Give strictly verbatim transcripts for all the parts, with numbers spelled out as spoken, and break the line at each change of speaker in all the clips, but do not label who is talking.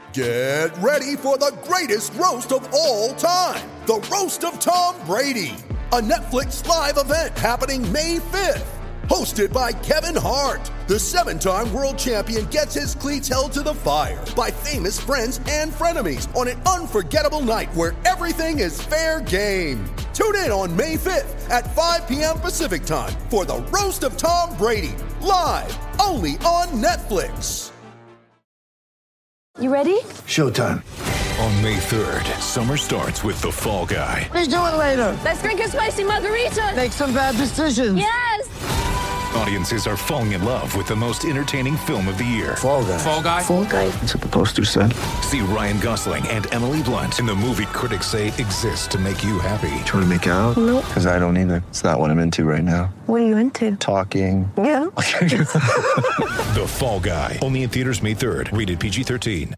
Get ready for the greatest roast of all time, the Roast of Tom Brady, a Netflix live event happening May fifth. Hosted by Kevin Hart, the seven-time world champion gets his cleats held to the fire by famous friends and frenemies on an unforgettable night where everything is fair game. Tune in on May fifth at five p.m. Pacific time for the Roast of Tom Brady, live only on Netflix.
You ready?
Showtime.
On May third, summer starts with The Fall Guy.
Let's do it later.
Let's drink a spicy margarita.
Make some bad decisions.
Yes!
Audiences are falling in love with the most entertaining film of the year.
Fall Guy.
Fall Guy?
Fall Guy.
That's what the poster said.
See Ryan Gosling and Emily Blunt in the movie critics say exists to make you happy.
Trying to make it out?
Nope.
Because I don't either. It's not what I'm into right now.
What are you into?
Talking.
Yeah.
The Fall Guy. Only in theaters May third. Rated P G thirteen.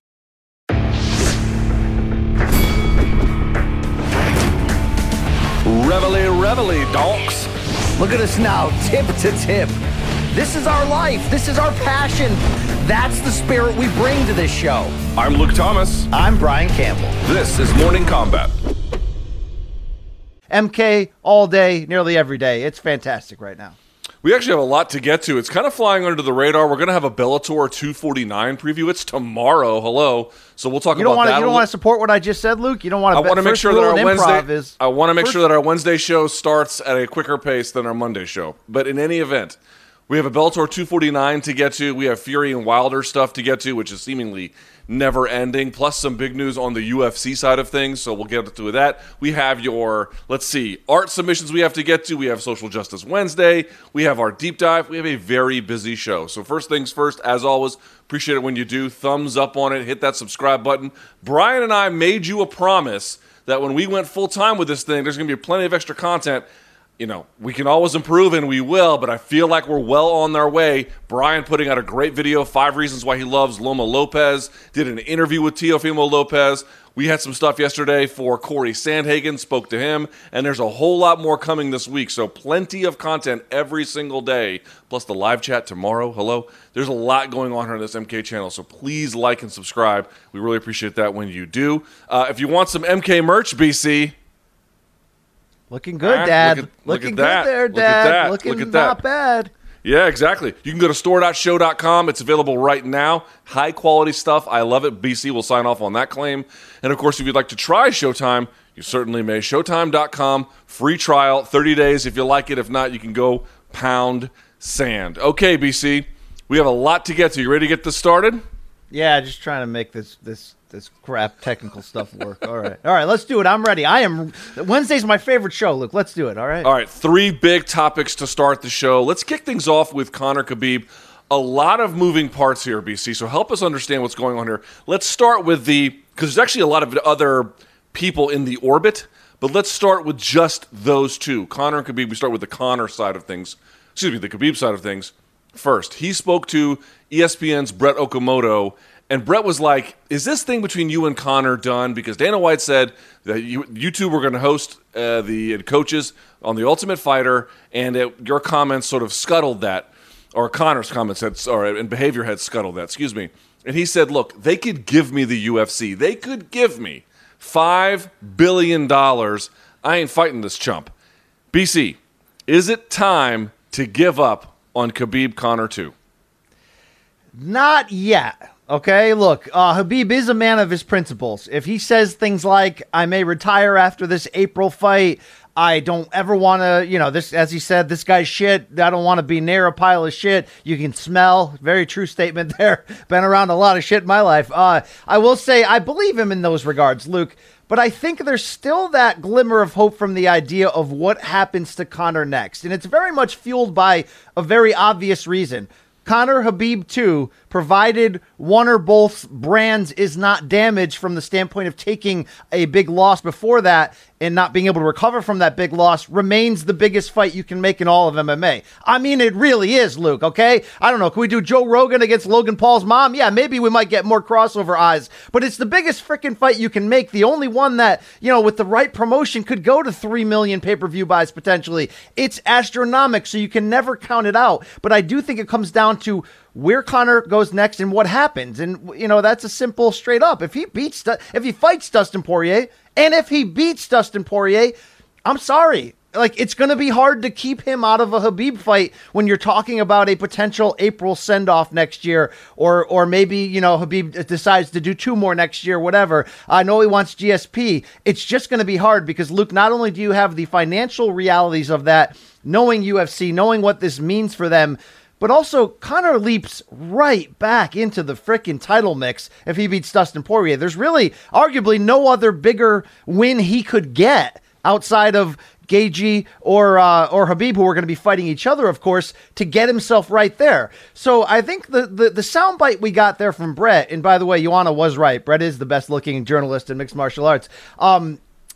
Reveille, reveille, donks.
Look at us now, tip to tip. This is our life. This is our passion. That's the spirit we bring to this show.
I'm Luke Thomas.
I'm Brian Campbell.
This is Morning Combat.
M K all day, nearly every day. It's fantastic right now.
We actually have a lot to get to. It's kind of flying under the radar. We're going to have a Bellator two forty-nine preview. It's tomorrow. Hello. So we'll talk
you don't
about
wanna,
that.
You don't want to support what I just said, Luke? You don't want to
I want to make sure that our Wednesday
is
I want to make
first,
sure that our Wednesday show starts at a quicker pace than our Monday show. But in any event, we have a Bellator two forty-nine to get to. We have Fury and Wilder stuff to get to, which is seemingly never ending, plus some big news on the U F C side of things, so we'll get to that. We have your, let's see, art submissions we have to get to. We have Social Justice Wednesday. We have our deep dive. We have a very busy show. So first things first, as always, appreciate it when you do. Thumbs up on it. Hit that subscribe button. Brian and I made you a promise that when we went full-time with this thing, there's going to be plenty of extra content. You know, we can always improve, and we will, but I feel like we're well on our way. Brian putting out a great video, Five Reasons Why He Loves Loma Lopez, did an interview with Teofimo Lopez. We had some stuff yesterday for Corey Sandhagen, spoke to him, and there's a whole lot more coming this week, so plenty of content every single day, plus the live chat tomorrow. Hello. There's a lot going on here on this M K channel, so please like and subscribe. We really appreciate that when you do. Uh, if you want some M K merch, B C...
Looking good, Dad.
Look at,
Looking
look
good
at that.
there,
Dad.
Dad.
Look at that.
Looking
look at that.
not bad.
Yeah, exactly. You can go to store dot show dot com. It's available right now. High quality stuff. I love it. B C will sign off on that claim. And of course, if you'd like to try Showtime, you certainly may. showtime dot com. Free trial. thirty days if you like it. If not, you can go pound sand. Okay, B C. We have a lot to get to. You ready to get this started?
Yeah, just trying to make this this this crap technical stuff work. All right. All right, let's do it. I'm ready. I am Wednesday's my favorite show, Luke. Let's do it. All right.
All right, three big topics to start the show. Let's kick things off with Conor Khabib. A lot of moving parts here, B C, so help us understand what's going on here. Let's start with the, because there's actually a lot of other people in the orbit, but let's start with just those two. Conor and Khabib, we start with the Conor side of things, excuse me, the Khabib side of things first. He spoke to E S P N's Brett Okamoto, and Brett was like, is this thing between you and Conor done? Because Dana White said that you, you two were going to host uh, the coaches on The Ultimate Fighter, and it, your comments sort of scuttled that, or Conor's comments had, or and behavior had scuttled that, excuse me. And he said, look, they could give me the U F C. They could give me five billion dollars. I ain't fighting this chump. B C, is it time to give up on Khabib Conor two?
Not yet. Okay, look, uh, Khabib is a man of his principles. If he says things like, I may retire after this April fight, I don't ever want to, you know, this, as he said, this guy's shit, I don't want to be near a pile of shit you can smell. Very true statement there. Been around a lot of shit in my life. Uh, I will say I believe him in those regards, Luke, but I think there's still that glimmer of hope from the idea of what happens to Conor next. And it's very much fueled by a very obvious reason. Conor Khabib two, provided one or both brands is not damaged from the standpoint of taking a big loss before that and not being able to recover from that big loss, remains the biggest fight you can make in all of M M A. I mean, it really is, Luke, okay? I don't know, can we do Joe Rogan against Logan Paul's mom? Yeah, maybe we might get more crossover eyes, but it's the biggest freaking fight you can make, the only one that, you know, with the right promotion could go to three million pay-per-view buys potentially. It's astronomical, so you can never count it out, but I do think it comes down to where Conor goes next and what happens. And, you know, that's a simple straight up. If he beats, if he fights Dustin Poirier, and if he beats Dustin Poirier, I'm sorry. Like, it's going to be hard to keep him out of a Khabib fight when you're talking about a potential April send-off next year, or or maybe, you know, Khabib decides to do two more next year, whatever. I know he wants G S P. It's just going to be hard because, Luke, not only do you have the financial realities of that, knowing U F C, knowing what this means for them, but also Conor leaps right back into the frickin' title mix if he beats Dustin Poirier. There's really, arguably, no other bigger win he could get outside of Gaethje or uh, or Khabib, who are going to be fighting each other, of course, to get himself right there. So I think the, the, the soundbite we got there from Brett, and by the way, Ioana was right. Brett is the best-looking journalist in mixed martial arts. Um,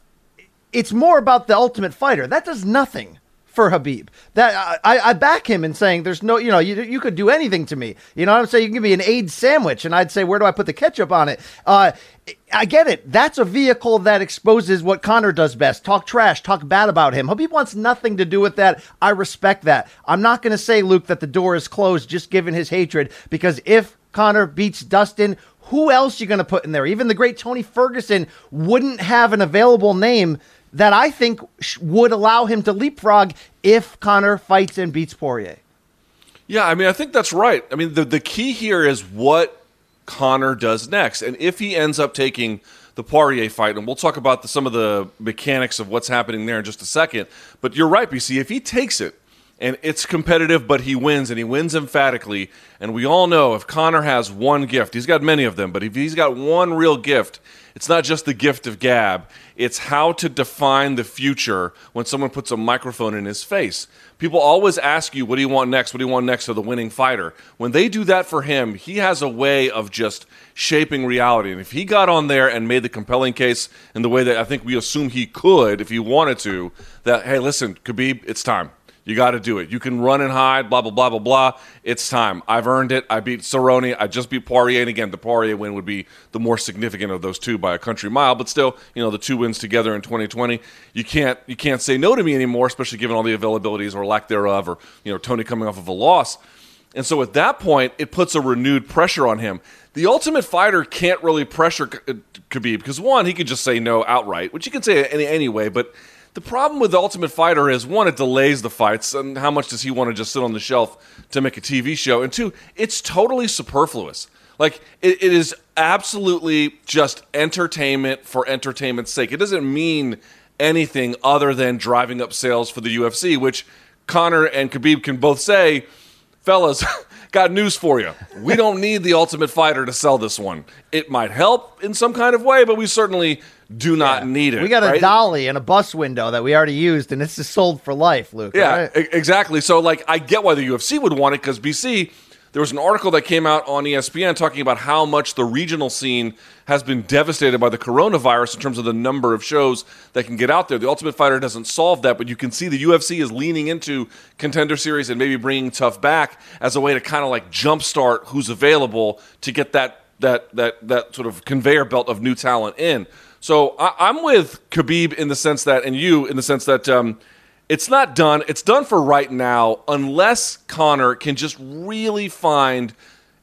it's more about the Ultimate Fighter. That does nothing for Khabib. That I, I back him in saying there's no, you know, you, you could do anything to me. You know what I'm saying? You can give me an AIDS sandwich, and I'd say, where do I put the ketchup on it? Uh, I get it. That's a vehicle that exposes what Conor does best. Talk trash, talk bad about him. Khabib wants nothing to do with that. I respect that. I'm not going to say, Luke, that the door is closed just given his hatred, because if Conor beats Dustin, who else you going to put in there? Even the great Tony Ferguson wouldn't have an available name that I think sh- would allow him to leapfrog if Conor fights and beats Poirier.
Yeah, I mean, I think that's right. I mean, the, the key here is what Conor does next. And if he ends up taking the Poirier fight, and we'll talk about the, some of the mechanics of what's happening there in just a second, but you're right, B C, if he takes it, and it's competitive, but he wins, and he wins emphatically, and we all know if Conor has one gift, he's got many of them, but if he's got one real gift, it's not just the gift of gab, it's how to define the future when someone puts a microphone in his face. People always ask you, what do you want next? What do you want next for the winning fighter? When they do that for him, he has a way of just shaping reality. And if he got on there and made the compelling case in the way that I think we assume he could if he wanted to, that, hey, listen, Khabib, it's time. You got to do it. You can run and hide, blah, blah, blah, blah, blah. It's time. I've earned it. I beat Cerrone. I just beat Poirier. And again, the Poirier win would be the more significant of those two by a country mile. But still, you know, the two wins together in twenty twenty, you can't you can't say no to me anymore, especially given all the availabilities or lack thereof, or, you know, Tony coming off of a loss. And so at that point, it puts a renewed pressure on him. The Ultimate Fighter can't really pressure Khabib because, one, he could just say no outright, which you can say any anyway, but the problem with the Ultimate Fighter is, one, it delays the fights, and how much does he want to just sit on the shelf to make a T V show? And two, it's totally superfluous. Like, it, it is absolutely just entertainment for entertainment's sake. It doesn't mean anything other than driving up sales for the U F C, which Conor and Khabib can both say, fellas, got news for you. We don't need the Ultimate Fighter to sell this one. It might help in some kind of way, but we certainly do not yeah. need it.
We got
right?
a dolly and a bus window that we already used, and it's just sold for life, Luke.
Yeah,
right?
e- exactly. So, like, I get why the U F C would want it, because B C, there was an article that came out on E S P N talking about how much the regional scene has been devastated by the coronavirus in terms of the number of shows that can get out there. The Ultimate Fighter doesn't solve that, but you can see the U F C is leaning into Contender Series and maybe bringing Tough back as a way to kind of like jumpstart who's available to get that that that that sort of conveyor belt of new talent in. So I, I'm with Khabib in the sense that, and you in the sense that um, it's not done. It's done for right now, unless Conor can just really find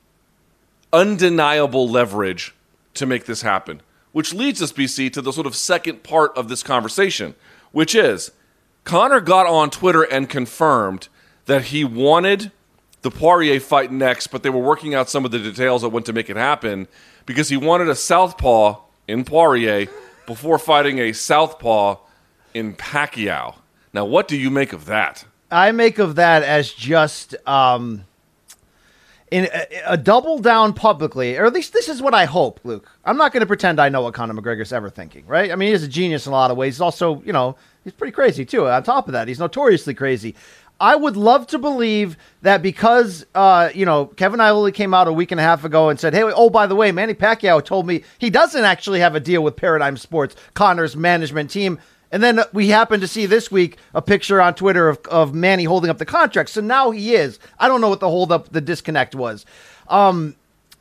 undeniable leverage to make this happen. Which leads us, B C, to the sort of second part of this conversation, which is Conor got on Twitter and confirmed that he wanted the Poirier fight next, but they were working out some of the details that went to make it happen, because he wanted a southpaw in Poirier before fighting a southpaw in Pacquiao. Now, what do you make of that?
I make of that as just um, in a, a double down publicly, or at least this is what I hope, Luke. I'm not going to pretend I know what Conor McGregor's ever thinking, right? I mean, he's a genius in a lot of ways. He's also, you know, he's pretty crazy, too. On top of that, he's notoriously crazy. I would love to believe that because, uh, you know, Kevin Iole came out a week and a half ago and said, hey, oh, by the way, Manny Pacquiao told me he doesn't actually have a deal with Paradigm Sports, Conor's management team. And then we happened to see this week a picture on Twitter of, of Manny holding up the contract. So now he is. I don't know what the hold up, the disconnect was. Um,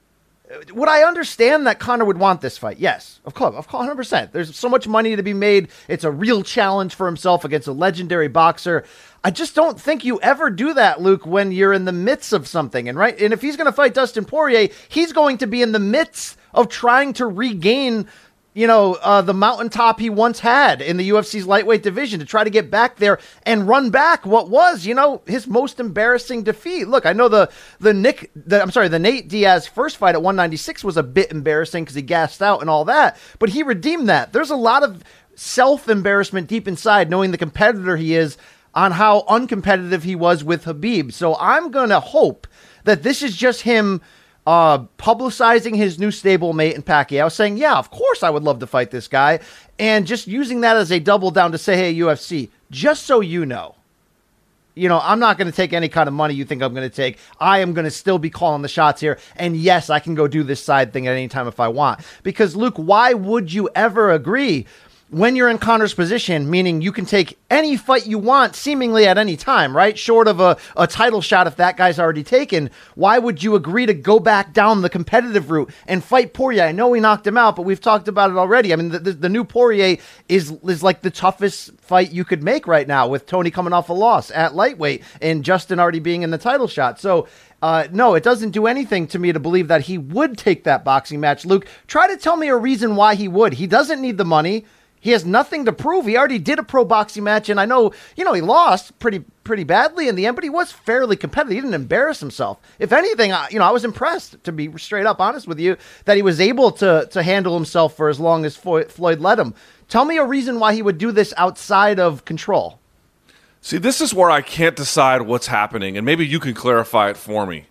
Would I understand that Conor would want this fight? Yes, of course, of course, one hundred percent. There's so much money to be made. It's a real challenge for himself against a legendary boxer. I just don't think you ever do that, Luke, when you're in the midst of something. And right, and if he's going to fight Dustin Poirier, he's going to be in the midst of trying to regain, you know, uh, the mountaintop he once had in the U F C's lightweight division, to try to get back there and run back what was, you know, his most embarrassing defeat. Look, I know the the Nick, the, I'm sorry, the Nate Diaz first fight at one ninety-six was a bit embarrassing because he gassed out and all that, but he redeemed that. There's a lot of self-embarrassment deep inside, knowing the competitor he is, on how uncompetitive he was with Khabib. So I'm going to hope that this is just him uh, publicizing his new stablemate in Pacquiao, saying, yeah, of course I would love to fight this guy, and just using that as a double down to say, hey, U F C, just so you know, you know, I'm not going to take any kind of money you think I'm going to take. I am going to still be calling the shots here. And yes, I can go do this side thing at any time if I want. Because, Luke, why would you ever agree when you're in Conor's position, meaning you can take any fight you want seemingly at any time, right? Short of a, a title shot if that guy's already taken. Why would you agree to go back down the competitive route and fight Poirier? I know we knocked him out, but we've talked about it already. I mean, the, the, the new Poirier is, is like the toughest fight you could make right now, with Tony coming off a loss at lightweight and Justin already being in the title shot. So, Uh, no, it doesn't do anything to me to believe that he would take that boxing match. Luke, try to tell me a reason why he would. He doesn't need the money. He has nothing to prove. He already did a pro boxing match, and I know, you know, he lost pretty pretty badly in the end, but he was fairly competitive. He didn't embarrass himself. If anything, I, you know, I was impressed, to be straight up honest with you, that he was able to to handle himself for as long as Floyd let him. Tell me a reason why he would do this outside of control.
See, this is where I can't decide what's happening, and maybe you can clarify it for me.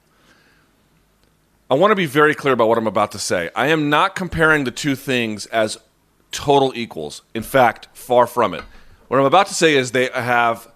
I want to be very clear about what I'm about to say. I am not comparing the two things as total equals. In fact, far from it. What I'm about to say is they have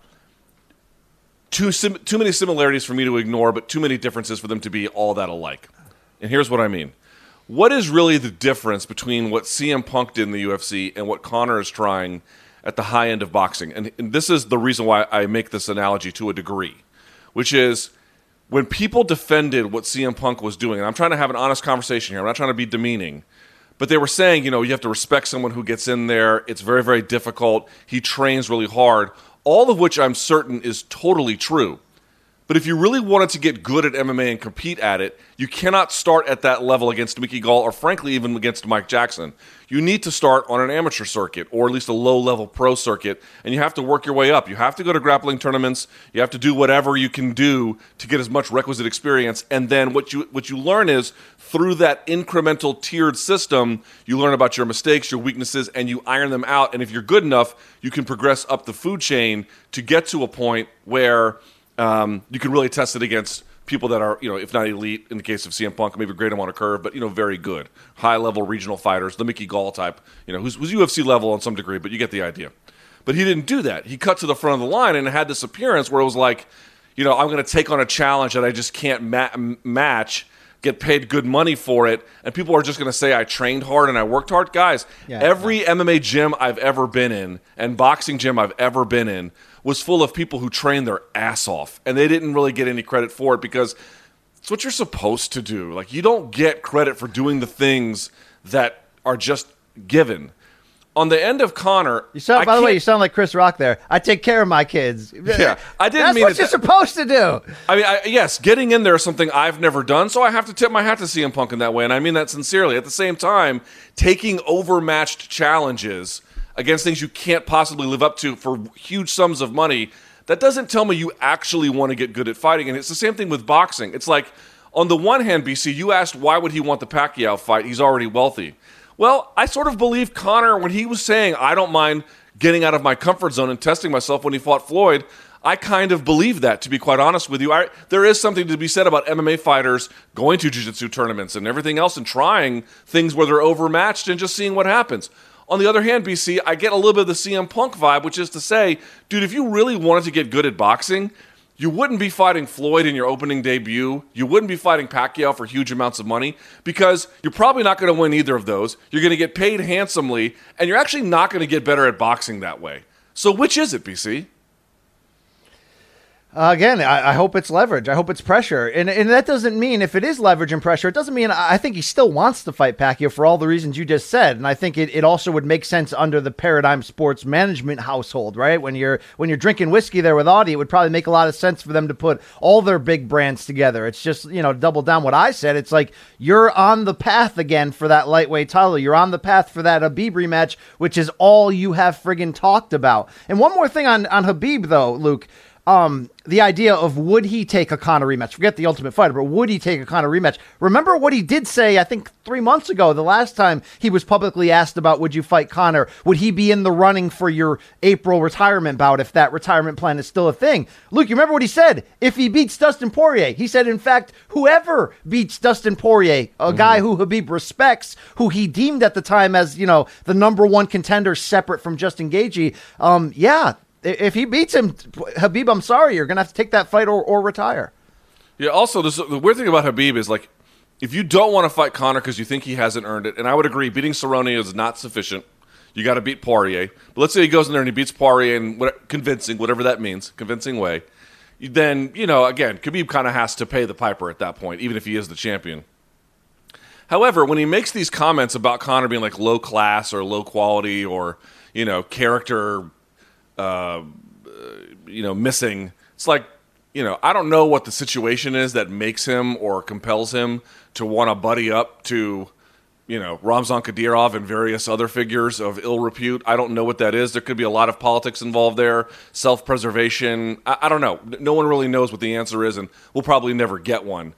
too sim- too many similarities for me to ignore, but too many differences for them to be all that alike. And here's what I mean. What is really the difference between what C M Punk did in the U F C and what Conor is trying at the high end of boxing? And, and this is the reason why I make this analogy to a degree, which is when people defended what C M Punk was doing, and I'm trying to have an honest conversation here, I'm not trying to be demeaning, but they were saying, you know, you have to respect someone who gets in there. It's very, very difficult. He trains really hard, all of which I'm certain is totally true. But if you really wanted to get good at M M A and compete at it, you cannot start at that level against Mickey Gall or, frankly, even against Mike Jackson. You need to start on an amateur circuit, or at least a low-level pro circuit, and you have to work your way up. You have to go to grappling tournaments. You have to do whatever you can do to get as much requisite experience. And then what you what you learn is, through that incremental tiered system, you learn about your mistakes, your weaknesses, and you iron them out. And if you're good enough, you can progress up the food chain to get to a point where Um, you can really test it against people that are, you know, if not elite, in the case of C M Punk, maybe grade him on a curve, but, you know, very good. High-level regional fighters, the Mickey Gall type, you know, who's, who's U F C level on some degree, but you get the idea. But he didn't do that. He cut to the front of the line and had this appearance where it was like, you know, I'm going to take on a challenge that I just can't ma- match, get paid good money for it, and people are just going to say I trained hard and I worked hard. Guys, yeah, every yeah. M M A gym I've ever been in and boxing gym I've ever been in was full of people who trained their ass off, and they didn't really get any credit for it because it's what you're supposed to do. Like, you don't get credit for doing the things that are just given. On the end of Conor,
you sound, by the way, you sound like Chris Rock there. I take care of my kids.
Yeah, I didn't
That's
mean
what you're
that.
supposed to do.
I mean, I, yes, getting in there is something I've never done, so I have to tip my hat to C M Punk in that way, and I mean that sincerely. At the same time, taking overmatched challenges against things you can't possibly live up to for huge sums of money, that doesn't tell me you actually want to get good at fighting. And it's the same thing with boxing. It's like, on the one hand, B C, you asked why would he want the Pacquiao fight? He's already wealthy. Well, I sort of believe Conor, when he was saying, I don't mind getting out of my comfort zone and testing myself when he fought Floyd, I kind of believe that, to be quite honest with you. I, there is something to be said about M M A fighters going to jiu-jitsu tournaments and everything else and trying things where they're overmatched and just seeing what happens. On the other hand, B C, I get a little bit of the C M Punk vibe, which is to say, dude, if you really wanted to get good at boxing, you wouldn't be fighting Floyd in your opening debut. You wouldn't be fighting Pacquiao for huge amounts of money because you're probably not going to win either of those. You're going to get paid handsomely, and you're actually not going to get better at boxing that way. So which is it, B C?
Uh, again, I, I hope it's leverage. I hope it's pressure. And and that doesn't mean, if it is leverage and pressure, it doesn't mean, I think he still wants to fight Pacquiao for all the reasons you just said. And I think it, it also would make sense under the Paradigm Sports management household, right? When you're when you're drinking whiskey there with Audie, it would probably make a lot of sense for them to put all their big brands together. It's just, you know, double down what I said. It's like, you're on the path again for that lightweight title. You're on the path for that Habib rematch, which is all you have friggin' talked about. And one more thing on, on Habib, though, Luke. Um, the idea of, would he take a Conor rematch? Forget the Ultimate Fighter, but would he take a Conor rematch? Remember what he did say, I think, three months ago, the last time he was publicly asked about, would you fight Conor? Would he be in the running for your April retirement bout if that retirement plan is still a thing? Luke, you remember what he said? If he beats Dustin Poirier, he said, in fact, whoever beats Dustin Poirier, a mm-hmm. guy who Habib respects, who he deemed at the time as, you know, the number one contender separate from Justin Gaethje, um, yeah, if he beats him, Habib, I'm sorry, you're going to have to take that fight or, or retire.
Yeah, also, this, the weird thing about Habib is, like, if you don't want to fight Conor because you think he hasn't earned it, and I would agree, beating Cerrone is not sufficient. You got to beat Poirier. But let's say he goes in there and he beats Poirier in what, convincing, whatever that means, convincing way. Then, you know, again, Khabib kind of has to pay the piper at that point, even if he is the champion. However, when he makes these comments about Conor being, like, low class or low quality or, you know, character... Uh, you know, missing. It's like, you know, I don't know what the situation is that makes him or compels him to want to buddy up to, you know, Ramzan Kadyrov and various other figures of ill repute. I don't know what that is. There could be a lot of politics involved there, self-preservation. I, I don't know. No one really knows what the answer is, and we'll probably never get one.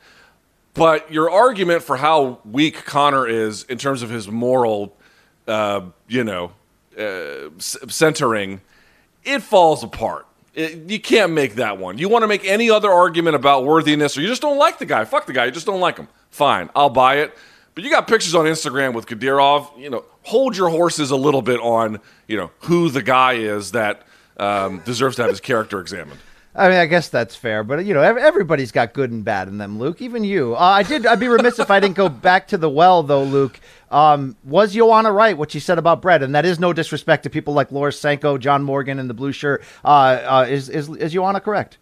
But your argument for how weak Conor is in terms of his moral, uh, you know, uh, centering, it falls apart. It, you can't make that one. You want to make any other argument about worthiness, or you just don't like the guy. Fuck the guy. You just don't like him. Fine, I'll buy it. But you got pictures on Instagram with Kadyrov. You know, hold your horses a little bit on, you know, who the guy is that um, deserves to have his character examined.
I mean, I guess that's fair, but, you know, everybody's got good and bad in them, Luke, even you. Uh, I did, I'd be remiss if I didn't go back to the well, though, Luke. Um, was Joanna right, what she said about Brett? And that is no disrespect to people like Laura Sanko, John Morgan in the blue shirt. Uh, uh, is, is, is Joanna correct?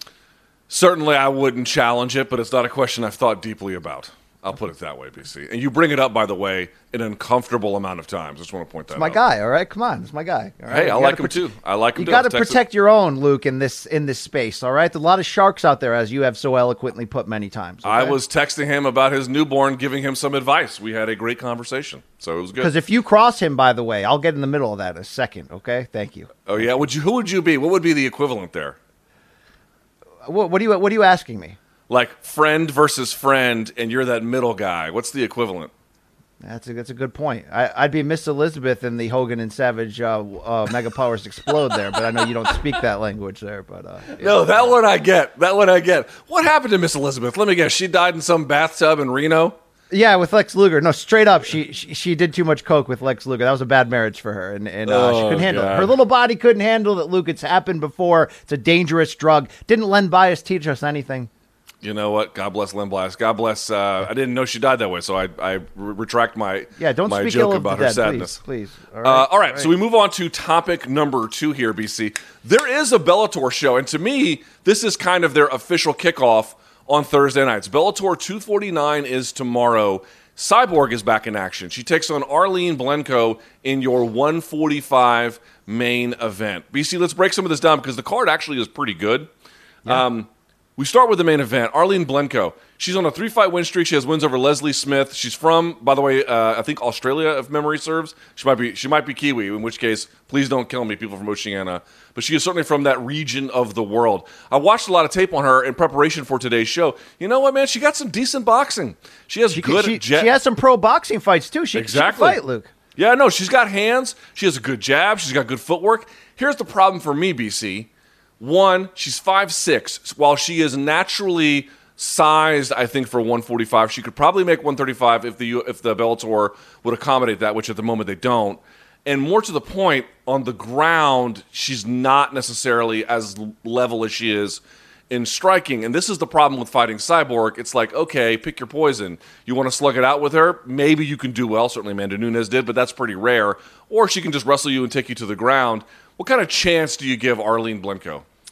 Certainly I wouldn't challenge it, but it's not a question I've thought deeply about. I'll put it that way, B C. And you bring it up, by the way, an uncomfortable amount of times. I just want to point that out.
It's my
out.
guy, all right? Come on, it's my guy. All right?
Hey, I
you
like him
prote-
too. I like him
you
too.
You got to protect your own, Luke, in this in this space, all right? There's a lot of sharks out there, as you have so eloquently put many times. Okay?
I was texting him about his newborn, giving him some advice. We had a great conversation, so it was good.
Because if you cross him, by the way, I'll get in the middle of that in a second, okay? Thank you.
Oh, yeah? Would you? Who would you be? What would be the equivalent there?
What, what, are, you, what are you asking me?
Like friend versus friend, and you're that middle guy. What's the equivalent?
That's a, that's a good point. I, I'd be Miss Elizabeth in the Hogan and Savage uh, uh, Mega Powers Explode there, but I know you don't speak that language there. But uh, yeah.
No, that one I get. That one I get. What happened to Miss Elizabeth? Let me guess. She died in some bathtub in Reno?
Yeah, with Lex Luger. No, straight up, she, she she did too much coke with Lex Luger. That was a bad marriage for her, and, and uh,
oh,
she couldn't handle
God.
it. Her little body couldn't handle it, Luke. It's happened before. It's a dangerous drug. Didn't Len Bias teach us anything?
You know what? God bless Len Bias. God bless. Uh, I didn't know she died that way, so I, I re- retract my
yeah. Don't
my
speak
joke
ill of
about
the
her
dead,
sadness.
Please, please. All
All
right.
right, uh, all right,
all right.
So we move on to topic number two here, B C. There is a Bellator show, and to me, this is kind of their official kickoff on Thursday nights. Bellator two forty-nine is tomorrow. Cyborg is back in action. She takes on Arlene Blencowe in your one forty-five main event. B C, let's break some of this down because the card actually is pretty good. Yeah. Um, we start with the main event. Arlene Blencowe. She's on a three-fight win streak. She has wins over Leslie Smith. She's from, by the way, uh, I think Australia, if memory serves. She might be she might be Kiwi, in which case, please don't kill me, people from Oceania. But she is certainly from that region of the world. I watched a lot of tape on her in preparation for today's show. You know what, man? She got some decent boxing. She has
she,
good...
She,
jet-
she has some pro boxing fights, too. She,
exactly.
she can fight, Luke.
Yeah, no, she's got hands. She has a good jab. She's got good footwork. Here's the problem for me, B C. One, she's five six. While she is naturally sized, I think, for one forty-five, she could probably make one thirty-five if the if the Bellator would accommodate that, which at the moment they don't. And more to the point, on the ground, she's not necessarily as level as she is in striking. And this is the problem with fighting Cyborg. It's like, okay, pick your poison. You want to slug it out with her? Maybe you can do well. Certainly Amanda Nunes did, but that's pretty rare. Or she can just wrestle you and take you to the ground. What kind of chance do you give Arlene Blencowe?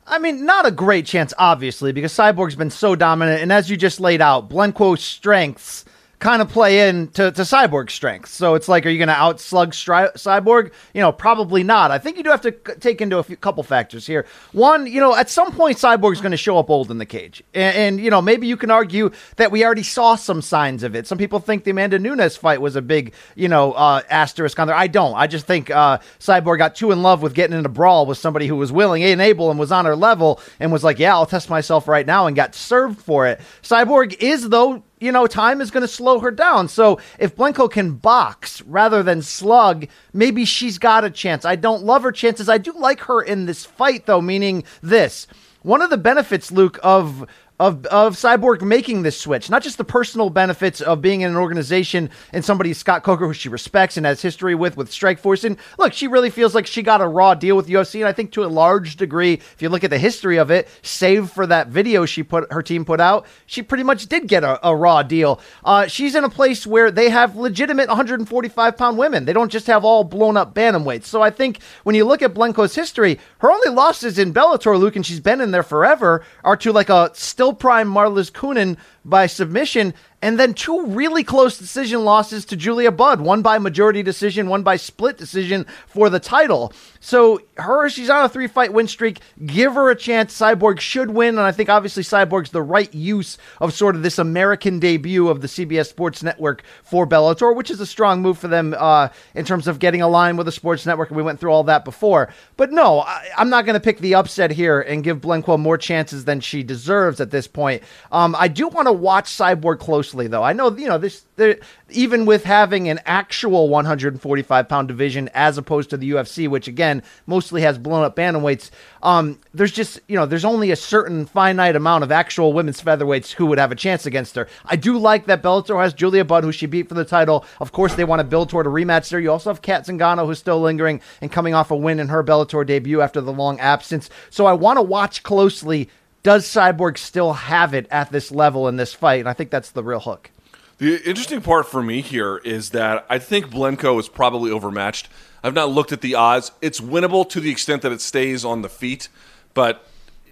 I mean, not a great chance, obviously, because Cyborg's been so dominant. And as you just laid out, Blenco's strengths kind of play in to, to Cyborg's strengths. So it's like, are you going to outslug Stri- Cyborg? You know, probably not. I think you do have to c- take into a few, couple factors here. One, you know, at some point, Cyborg's going to show up old in the cage. And, and, you know, maybe you can argue that we already saw some signs of it. Some people think the Amanda Nunes fight was a big, you know, uh, asterisk on there. I don't. I just think uh, Cyborg got too in love with getting in a brawl with somebody who was willing and able and was on her level and was like, yeah, I'll test myself right now, and got served for it. Cyborg is, though, you know, time is going to slow her down. So if Blenco can box rather than slug, maybe she's got a chance. I don't love her chances. I do like her in this fight, though, meaning this. One of the benefits, Luke, of of of Cyborg making this switch, not just the personal benefits of being in an organization and somebody, Scott Coker, who she respects and has history with, with Strikeforce. And look, she really feels like she got a raw deal with U F C. And I think to a large degree, if you look at the history of it, save for that video she put, her team put out, she pretty much did get a, a raw deal. Uh, she's in a place where they have legitimate one forty-five pound women. They don't just have all blown up bantamweights. So I think when you look at Blenco's history, her only losses in Bellator, Luke, and she's been in there forever, are to like a still prime Marlis Kunin by submission, and then two really close decision losses to Julia Budd, one by majority decision, one by split decision for the title. So her, she's on a three-fight win streak. Give her a chance. Cyborg should win, and I think obviously Cyborg's the right use of sort of this American debut of the C B S Sports Network for Bellator, which is a strong move for them uh, in terms of getting aligned with the sports network, and we went through all that before. But no, I, I'm not going to pick the upset here and give Blenco more chances than she deserves at this point. Um, I do want to watch Cyborg closely, though. I know, you know, this there, even with having an actual one forty-five pound division as opposed to the U F C, which again mostly has blown up bantamweights. Um, there's just, you know, there's only a certain finite amount of actual women's featherweights who would have a chance against her. I do like that Bellator has Julia Budd, who she beat for the title. Of course, they want to build toward a rematch there. You also have Kat Zingano, who's still lingering and coming off a win in her Bellator debut after the long absence. So I want to watch closely. Does Cyborg still have it at this level in this fight? And I think that's the real hook.
The interesting part for me here is that I think Blenco is probably overmatched. I've not looked at the odds. It's winnable to the extent that it stays on the feet, but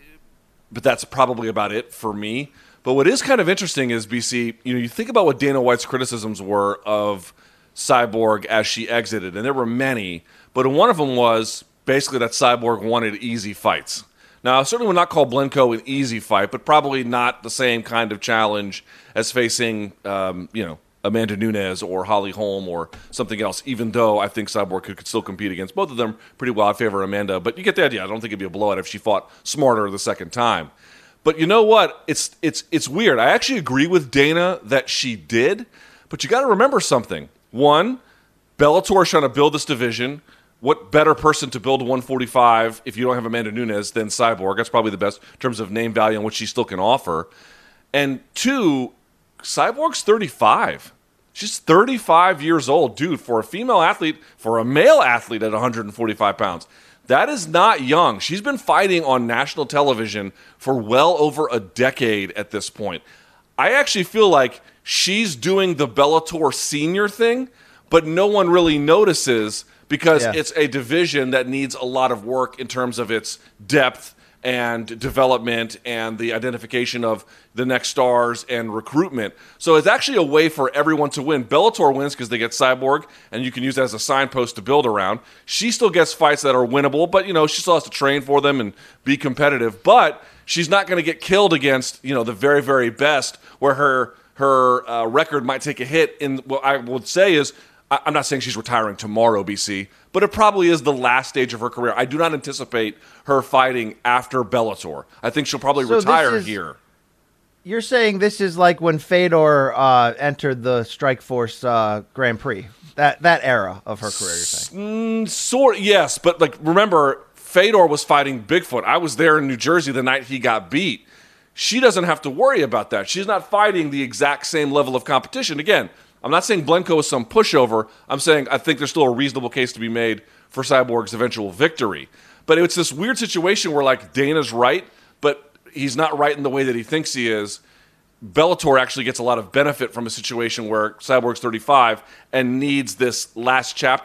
but that's probably about it for me. But what is kind of interesting is, B C, you know, you think about what Dana White's criticisms were of Cyborg as she exited, and there were many, but one of them was basically that Cyborg wanted easy fights. Now, I certainly would not call Blenco an easy fight, but probably not the same kind of challenge as facing, um, you know, Amanda Nunes or Holly Holm or something else, even though I think Cyborg could, could still compete against both of them pretty well. I favor Amanda, but you get the idea. I don't think it'd be a blowout if she fought smarter the second time. But you know what? It's it's it's weird. I actually agree with Dana that she did, but you got to remember something. One, Bellator is trying to build this division. What better person to build a one forty-five if you don't have Amanda Nunes than Cyborg? That's probably the best in terms of name value and what she still can offer. And two, Cyborg's thirty-five. She's thirty-five years old. Dude, for a female athlete, for a male athlete at one forty-five pounds, that is not young. She's been fighting on national television for well over a decade at this point. I actually feel like she's doing the Bellator senior thing, but no one really notices because
yeah.
it's a division that needs a lot of work in terms of its depth and development and the identification of the next stars and recruitment. So it's actually a way for everyone to win. Bellator wins because they get Cyborg, and you can use that as a signpost to build around. She still gets fights that are winnable, but, you know, she still has to train for them and be competitive. But she's not going to get killed against, you know, the very, very best, where her her uh, record might take a hit. In what I would say is, I'm not saying she's retiring tomorrow, B C, but it probably is the last stage of her career. I do not anticipate her fighting after Bellator. I think she'll probably
so
retire
is,
here.
You're saying this is like when Fedor uh, entered the Strikeforce uh, Grand Prix, that that era of her career, you're saying?
Mm, sort, yes, but like remember, Fedor was fighting Bigfoot. I was there in New Jersey the night he got beat. She doesn't have to worry about that. She's not fighting the exact same level of competition. Again, I'm not saying Blenco is some pushover. I'm saying I think there's still a reasonable case to be made for Cyborg's eventual victory. But it's this weird situation where, like, Dana's right, but he's not right in the way that he thinks he is. Bellator actually gets a lot of benefit from a situation where Cyborg's thirty-five and needs this last chapter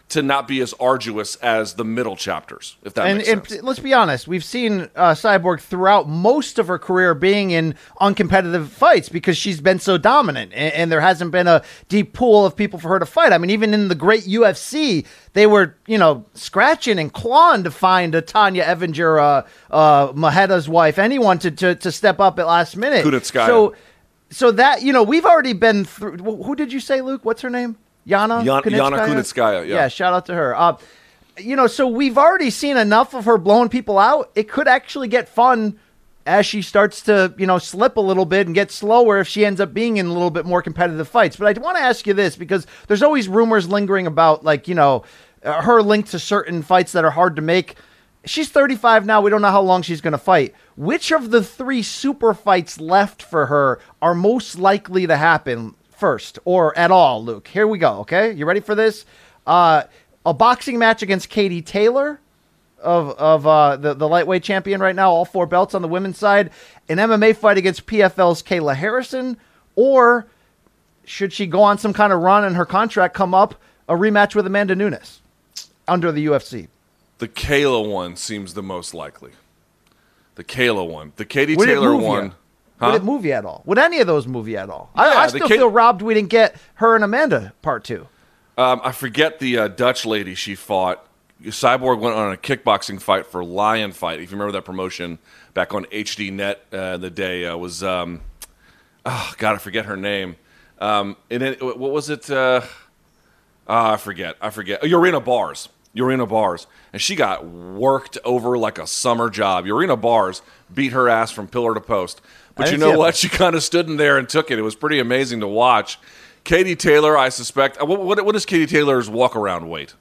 to not be as arduous as the middle chapters, if that
and,
makes
and
sense.
let's be honest, we've seen uh, Cyborg throughout most of her career being in uncompetitive fights because she's been so dominant, and, and there hasn't been a deep pool of people for her to fight. I mean, even in the great U F C, they were, you know, scratching and clawing to find a Tanya Evinger, uh, uh, Maheda's wife, anyone to, to to step up at last minute.
Kunitskaya.
So, so that, you know, we've already been through. Who did you say, Luke? What's her name? Yana
Yan-
Kunitskaya?
Yana Kunitskaya, yeah.
Yeah, shout out to her. Uh, you know, so we've already seen enough of her blowing people out. It could actually get fun as she starts to, you know, slip a little bit and get slower if she ends up being in a little bit more competitive fights. But I want to ask you this, because there's always rumors lingering about, like, you know, uh, her link to certain fights that are hard to make. She's thirty-five now. We don't know how long she's going to fight. Which of the three super fights left for her are most likely to happen first or at all, Luke? Here we go, okay? You ready for this? Uh, a boxing match against Katie Taylor of of uh, the, the lightweight champion right now, all four belts on the women's side, an M M A fight against P F L's Kayla Harrison, or should she go on some kind of run and her contract come up, a rematch with Amanda Nunes under the U F C?
The Kayla one seems the most likely. The Kayla one. The Katie
Would it
Taylor
move
one.
you?
Huh?
Would it move you at all? Would any of those move you at all? I,
Yeah,
I
the
still
Kay-
feel robbed we didn't get her and Amanda part two.
Um, I forget the uh, Dutch lady she fought. Cyborg went on a kickboxing fight for Lion Fight. If you remember that promotion back on H D Net, uh, the day uh, was, um, oh God, I forget her name. Um, and it, what was it? Uh, oh, I forget. I forget. Oh, Urena Bars. Urena Bars. And she got worked over like a summer job. Urena Bars beat her ass from pillar to post. But
I
you
didn't
know
see
what?
that.
She kind of stood in there and took it. It was pretty amazing to watch. Katie Taylor, I suspect. What, what, what is Katie Taylor's walk-around weight?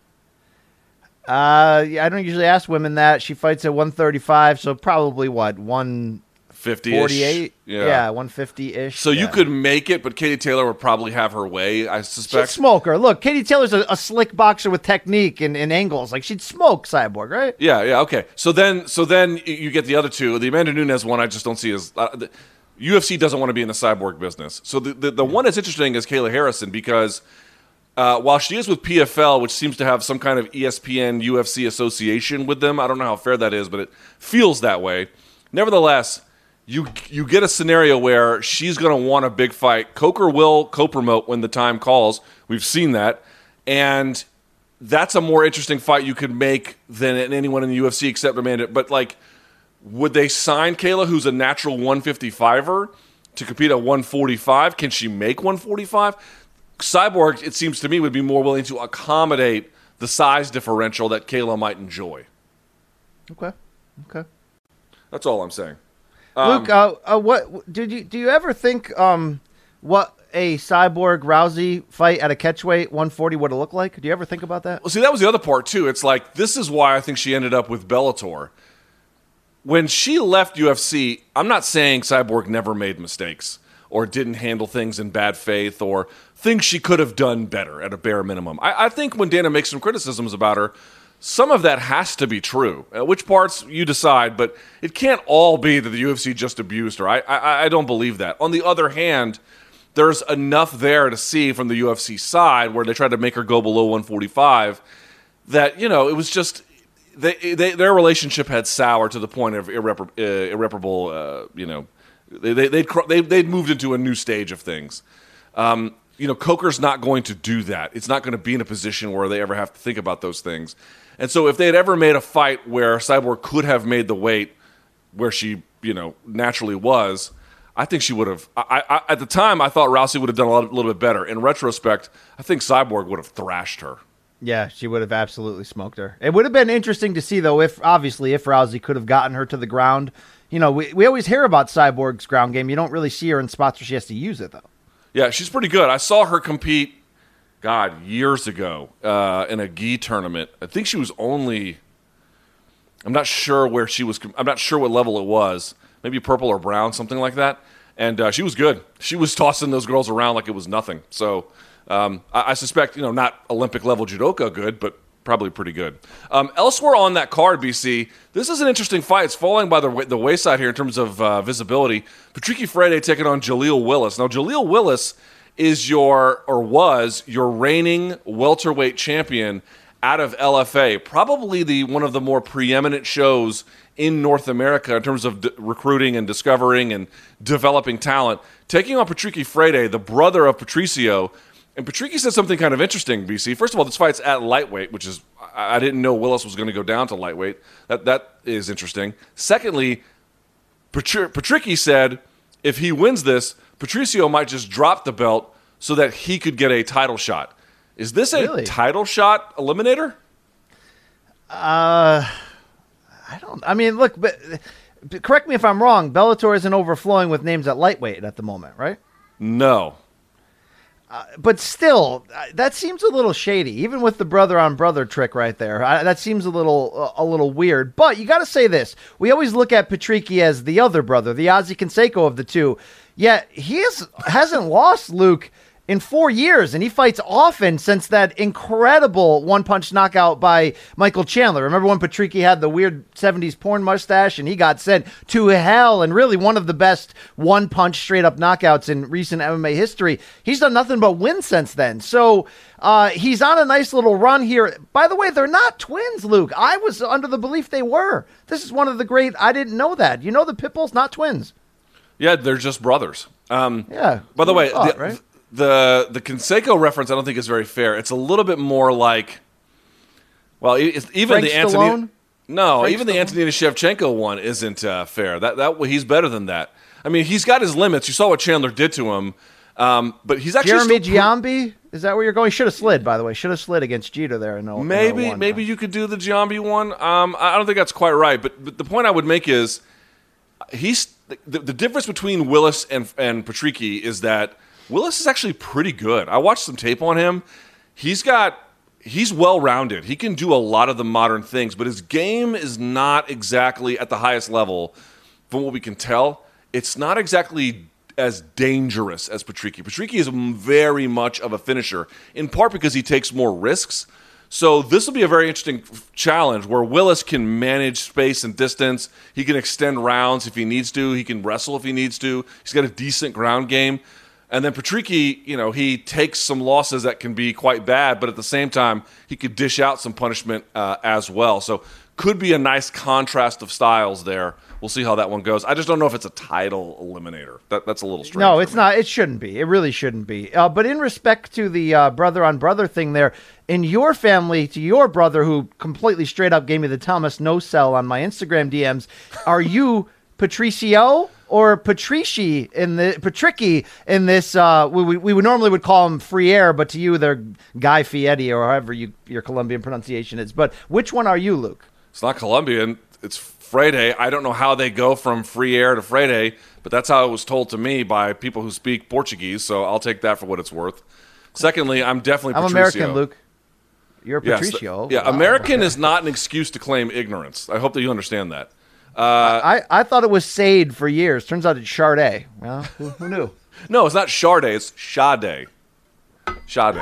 Uh, yeah, I don't usually ask women that. She fights at one thirty-five, so probably what, one
fifty-ish?
forty-eight?
Yeah.
Yeah, one fifty-ish.
So you
yeah.
could make it, but Katie Taylor would probably have her way, I
She'd
suspect.
smoke her. Look, Katie Taylor's a, a slick boxer with technique and, and angles. Like, she'd smoke Cyborg, right?
Yeah, yeah, okay. So then so then you get the other two. The Amanda Nunes one I just don't see as... Uh, the, U F C doesn't want to be in the Cyborg business. So the, the, the one that's interesting is Kayla Harrison because uh, while she is with P F L, which seems to have some kind of E S P N U F C association with them, I don't know how fair that is, but it feels that way. Nevertheless, you you get a scenario where she's going to want a big fight. Coker will co-promote when the time calls. We've seen that. And that's a more interesting fight you could make than anyone in the U F C except Amanda. But, like, would they sign Kayla, who's a natural one fifty-fiver, to compete at one forty-five? Can she make one forty-five? Cyborg, it seems to me, would be more willing to accommodate the size differential that Kayla might enjoy.
Okay. Okay.
That's all I'm saying.
Luke, uh, uh, what did you do? You ever think um, what a Cyborg Rousey fight at a catchweight one forty would have looked like? Do you ever think about that?
Well, see, that was the other part, too. It's like, this is why I think she ended up with Bellator. When she left U F C, I'm not saying Cyborg never made mistakes or didn't handle things in bad faith or things she could have done better at a bare minimum. I, I think when Dana makes some criticisms about her, some of that has to be true. Uh, which parts, you decide, but it can't all be that the U F C just abused her. I, I, I don't believe that. On the other hand, there's enough there to see from the U F C side where they tried to make her go below one forty-five that, you know, it was just... They, they, their relationship had soured to the point of irrepar- uh, irreparable, uh, you know, they, they, they'd, they, they'd moved into a new stage of things. Um, you know, Coker's not going to do that. It's not going to be in a position where they ever have to think about those things. And so if they had ever made a fight where Cyborg could have made the weight where she, you know, naturally was, I think she would have. I, I, at the time, I thought Rousey would have done a, lot, a little bit better. In retrospect, I think Cyborg would have thrashed her.
Yeah, she would have absolutely smoked her. It would have been interesting to see, though, if obviously if Rousey could have gotten her to the ground. You know, we, we always hear about Cyborg's ground game. You don't really see her in spots where she has to use it, though.
Yeah, she's pretty good. I saw her compete, God, years ago uh, in a gi tournament. I think she was only, I'm not sure where she was, I'm not sure what level it was. Maybe purple or brown, something like that. And uh, she was good. She was tossing those girls around like it was nothing. So um, I, I suspect, you know, not Olympic level judoka good, but probably pretty good. Um, elsewhere on that card, B C, this is an interesting fight. It's falling by the, the wayside here in terms of uh, visibility. Patricky Freire taking on Jaleel Willis. Now, Jaleel Willis is your, or was, your reigning welterweight champion out of L F A, probably the one of the more preeminent shows in North America in terms of d- recruiting and discovering and developing talent, taking on Patricky Freire, the brother of Patricio. And Patricky said something kind of interesting, B C. First of all, this fight's at lightweight, which is, I, I didn't know Willis was going to go down to lightweight. That That is interesting. Secondly, Patri- Patricky said if he wins this, Patricio might just drop the belt so that he could get a title shot. Is this a
Really?
title shot eliminator?
Uh, I don't. I mean, look, but, but correct me if I'm wrong. Bellator isn't overflowing with names at lightweight at the moment, right?
No.
Uh, but still, uh, that seems a little shady, even with the brother on brother trick right there. I, that seems a little uh, a little weird. But you got to say this: we always look at Patricky as the other brother, the Ozzy Canseco of the two. Yet he has, hasn't lost, Luke, in four years, and he fights often since that incredible one-punch knockout by Michael Chandler. Remember when Patricky had the weird seventies porn mustache, and he got sent to hell, and really one of the best one-punch straight-up knockouts in recent M M A history. He's done nothing but win since then. So uh, he's on a nice little run here. By the way, they're not twins, Luke. I was under the belief they were. This is one of the great... I didn't know that. You know the Pitbulls, not twins.
Yeah, they're just brothers. Um,
Yeah.
By the way,
thought,
the,
right?
the the Canseco reference I don't think is very fair. It's a little bit more like, well, it's, even
Frank
the Anthony,
Stallone?
no,
Frank
even the
Stallone?
Antonina Shevchenko one isn't uh, fair. That that he's better than that. I mean, he's got his limits. You saw what Chandler did to him, um, but he's actually
Jeremy
still pre-
Giambi? Is that where you're going? Should have slid, by the way. Should have slid against Jeter there. In the,
Maybe
in the one.
maybe you could do the Giambi one. Um, I I don't think that's quite right. But, but the point I would make is he's the, the difference between Willis and and Patricky is that Willis is actually pretty good. I watched some tape on him. He's got he's well rounded. He can do a lot of the modern things, but his game is not exactly at the highest level. From what we can tell, it's not exactly as dangerous as Patricky. Patricky is very much of a finisher, in part because he takes more risks. So this will be a very interesting challenge where Willis can manage space and distance. He can extend rounds if he needs to. He can wrestle if he needs to. He's got a decent ground game. And then Patricky, you know, he takes some losses that can be quite bad, but at the same time, he could dish out some punishment uh, as well. So could be a nice contrast of styles there. We'll see how that one goes. I just don't know if it's a title eliminator. That, that's a little strange.
No,
for
it's
me.
not. It shouldn't be. It really shouldn't be. Uh, but in respect to the uh, brother on brother thing there, in your family, to your brother who completely straight up gave me the Thomas no sell on my Instagram D Ms, are you Patricio or Patrici in the Patricky in this? Uh, we, we we would normally would call him Friere, but to you they're Guy Fieri or however you, your Colombian pronunciation is. But which one are you, Luke?
It's not Colombian. It's Freire. I don't know how they go from Friere to Freire, but that's how it was told to me by people who speak Portuguese, so I'll take that for what it's worth. Secondly, I'm definitely
I'm
Patricio.
American, Luke. You're
Yes,
Patricio.
yeah,
Wow,
American
okay.
is not an excuse to claim ignorance. I hope that you understand that.
I, I thought it was Sade for years. Turns out it's Sade. Well, who, who knew?
No, it's not Sade. It's Sade. Sade.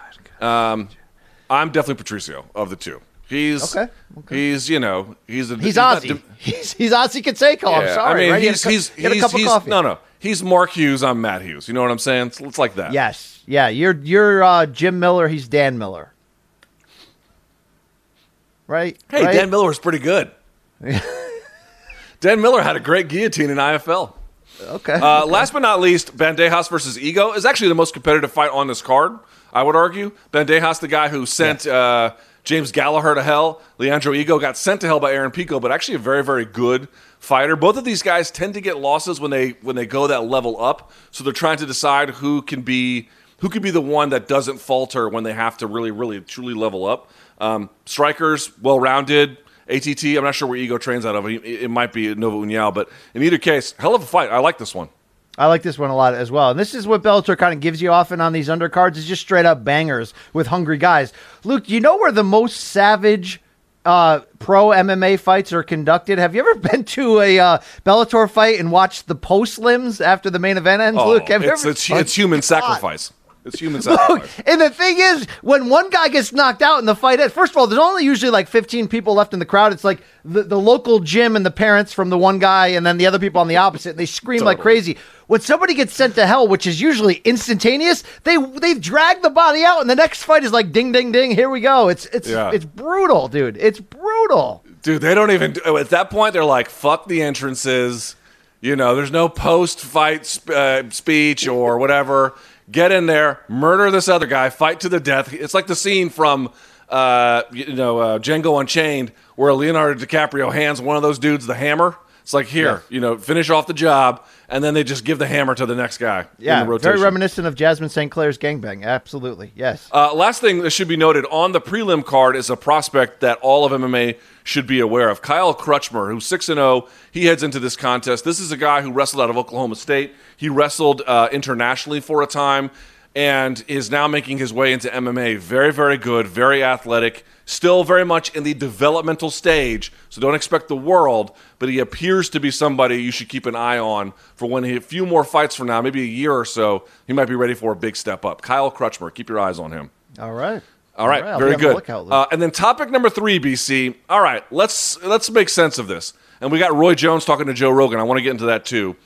Um, I'm definitely Patricio of the two. He's
Okay, okay.
he's you know he's a,
He's
not
Ozzy.
dim-
he's he's Ozzy Canseco. I'm
Yeah,
sorry.
I mean
right? He had
he's
a cu-
he's
he had a
he's,
cup of
he's
coffee.
no no he's Mark Hughes. I'm Matt Hughes. You know what I'm saying? It's, it's like that.
Yes. Yeah. You're you're uh, Jim Miller. He's Dan Miller. Right.
Hey,
right?
Dan Miller was pretty good. Dan Miller had a great guillotine in I F L.
Okay.
Uh,
okay.
Last but not least, Bandejas versus Ego is actually the most competitive fight on this card, I would argue. Bandejas, the guy who sent uh, James Gallagher to hell. Leandro Ego got sent to hell by Aaron Pico, but actually a very, very good fighter. Both of these guys tend to get losses when they when they go that level up, so they're trying to decide who can be who can be the one that doesn't falter when they have to really, really, truly level up. Um, strikers, well-rounded. A T T, I'm not sure where Ego trains out of. It, it might be Nova União, but in either case, hell of a fight. I like this one.
I like this one a lot as well. And this is what Bellator kind of gives you often on these undercards is just straight up bangers with hungry guys. Luke, you know where the most savage uh, pro M M A fights are conducted? Have you ever been to a uh, Bellator fight and watched the post limbs after the main event ends,
Oh,
Luke? Have you
it's,
ever-
it's, it's human
God.
sacrifice. It's human sacrifice.
And the thing is, when one guy gets knocked out in the fight, first of all, there's only usually like fifteen people left in the crowd. It's like the, the local gym and the parents from the one guy and then the other people on the opposite. And they scream totally. like crazy. When somebody gets sent to hell, which is usually instantaneous, they they drag the body out, and the next fight is like ding, ding, ding. Here we go. It's it's yeah. it's brutal, dude. It's brutal,
dude. They don't even at that point. They're like, fuck the entrances. You know, there's no post-fight sp- uh, speech or whatever. Get in there, murder this other guy, fight to the death. It's like the scene from uh, you know uh, Django Unchained, where Leonardo DiCaprio hands one of those dudes the hammer. It's like, here, yeah. you know, finish off the job, and then they just give the hammer to the next guy.
Yeah,
in the rotation.
Very reminiscent of Jasmine Saint Clair's gangbang. Absolutely, yes.
Uh, last thing that should be noted, on the prelim card is a prospect that all of M M A should be aware of. Kyle Crutchmer, who's six and oh, he heads into this contest. This is a guy who wrestled out of Oklahoma State. He wrestled uh, internationally for a time and is now making his way into M M A. Very, very good, very athletic. Still very much in the developmental stage, so don't expect the world, but he appears to be somebody you should keep an eye on for when he, a few more fights from now, maybe a year or so, he might be ready for a big step up. Kyle Crutchmer, keep your eyes on him.
All right.
All right, All right. very good. Uh, and then topic number three, B C. All right, let's let's make sense of this. And we got Roy Jones talking to Joe Rogan. I want to get into that too.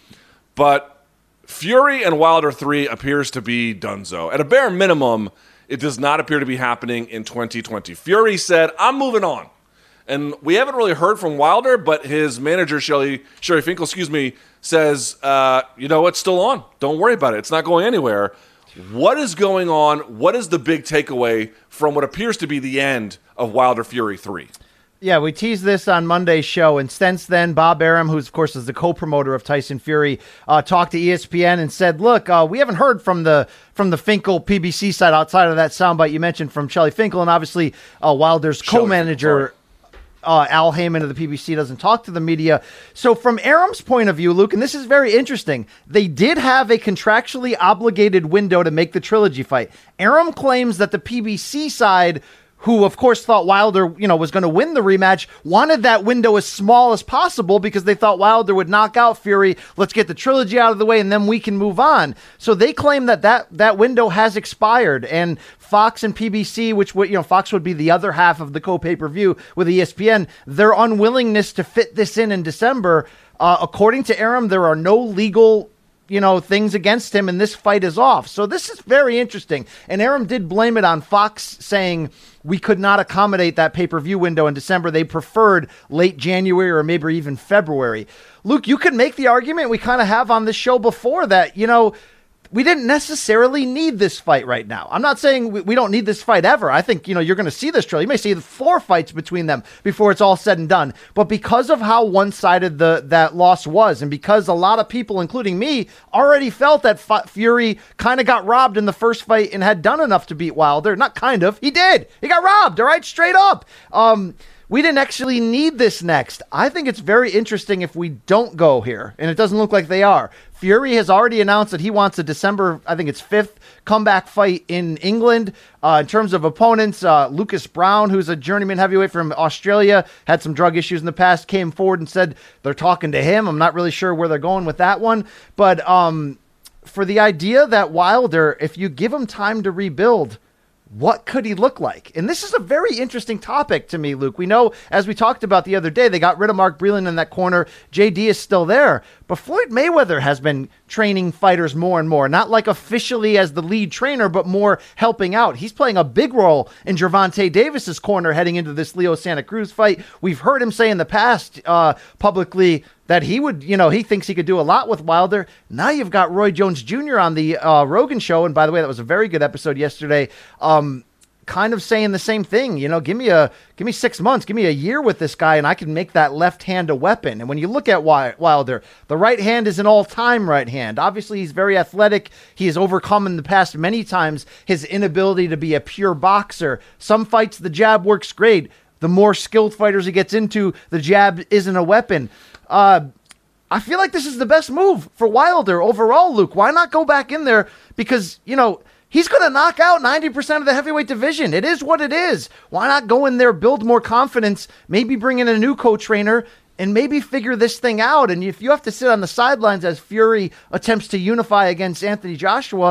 But Fury and Wilder three appears to be donezo. At a bare minimum, it does not appear to be happening in twenty twenty. Fury said, I'm moving on. And we haven't really heard from Wilder, but his manager, Shelly, Sherry Finkel, excuse me, says, uh, you know, it's still on. Don't worry about it. It's not going anywhere. What is going on? What is the big takeaway from what appears to be the end of Wilder Fury three?
Yeah, we teased this on Monday's show, and since then, Bob Arum, who of course is the co-promoter of Tyson Fury, uh, talked to E S P N and said, "Look, uh, we haven't heard from the from the Finkel P B C side outside of that soundbite you mentioned from Shelly Finkel, and obviously uh, Wilder's Shelly co-manager uh, Al Heyman of the P B C doesn't talk to the media. So from Arum's point of view, Luke, and this is very interesting, they did have a contractually obligated window to make the trilogy fight. Arum claims that the P B C side, who of course thought Wilder, you know, was going to win the rematch, wanted that window as small as possible because they thought Wilder would knock out Fury. Let's get the trilogy out of the way and then we can move on. So they claim that that, that window has expired, and Fox and P B C, which would, you know, Fox would be the other half of the co-pay-per-view with E S P N, their unwillingness to fit this in in December, uh, according to Arum, there are no legal you know, things against him, and this fight is off. So this is very interesting. And Arum did blame it on Fox, saying we could not accommodate that pay-per-view window in December. They preferred late January or maybe even February. Luke, you could make the argument we kind of have on this show before that, you know, we didn't necessarily need this fight right now. I'm not saying we, we don't need this fight ever. I think, you know, you're going to see this trail. You may see the four fights between them before it's all said and done. But because of how one-sided the that loss was, and because a lot of people, including me, already felt that F- Fury kind of got robbed in the first fight and had done enough to beat Wilder. Not kind of. He did. He got robbed, all right? Straight up. Um... We didn't actually need this next. I think it's very interesting if we don't go here, and it doesn't look like they are. Fury has already announced that he wants a December, I think it's fifth, comeback fight in England. Uh, in terms of opponents, uh, Lucas Brown, who's a journeyman heavyweight from Australia, had some drug issues in the past, came forward and said they're talking to him. I'm not really sure where they're going with that one. But um, for the idea that Wilder, if you give him time to rebuild, what could he look like? And this is a very interesting topic to me, Luke. We know, as we talked about the other day, they got rid of Mark Breland in that corner. J D is still there. But Floyd Mayweather has been training fighters more and more, not like officially as the lead trainer, but more helping out. He's playing a big role in Gervonta Davis's corner heading into this Leo Santa Cruz fight. We've heard him say in the past uh, publicly that he would, you know, he thinks he could do a lot with Wilder. Now you've got Roy Jones Junior on the uh, Rogan show. And by the way, that was a very good episode yesterday. Um, kind of saying the same thing, you know, give me a, give me six months, give me a year with this guy and I can make that left hand a weapon. And when you look at Wilder, the right hand is an all-time right hand. Obviously he's very athletic. He has overcome in the past many times his inability to be a pure boxer. Some fights, the jab works great. The more skilled fighters he gets into, the jab isn't a weapon. Uh, I feel like this is the best move for Wilder overall, Luke. Why not go back in there? Because, you know, he's going to knock out ninety percent of the heavyweight division. It is what it is. Why not go in there, build more confidence, maybe bring in a new co-trainer, and maybe figure this thing out? And if you have to sit on the sidelines as Fury attempts to unify against Anthony Joshua,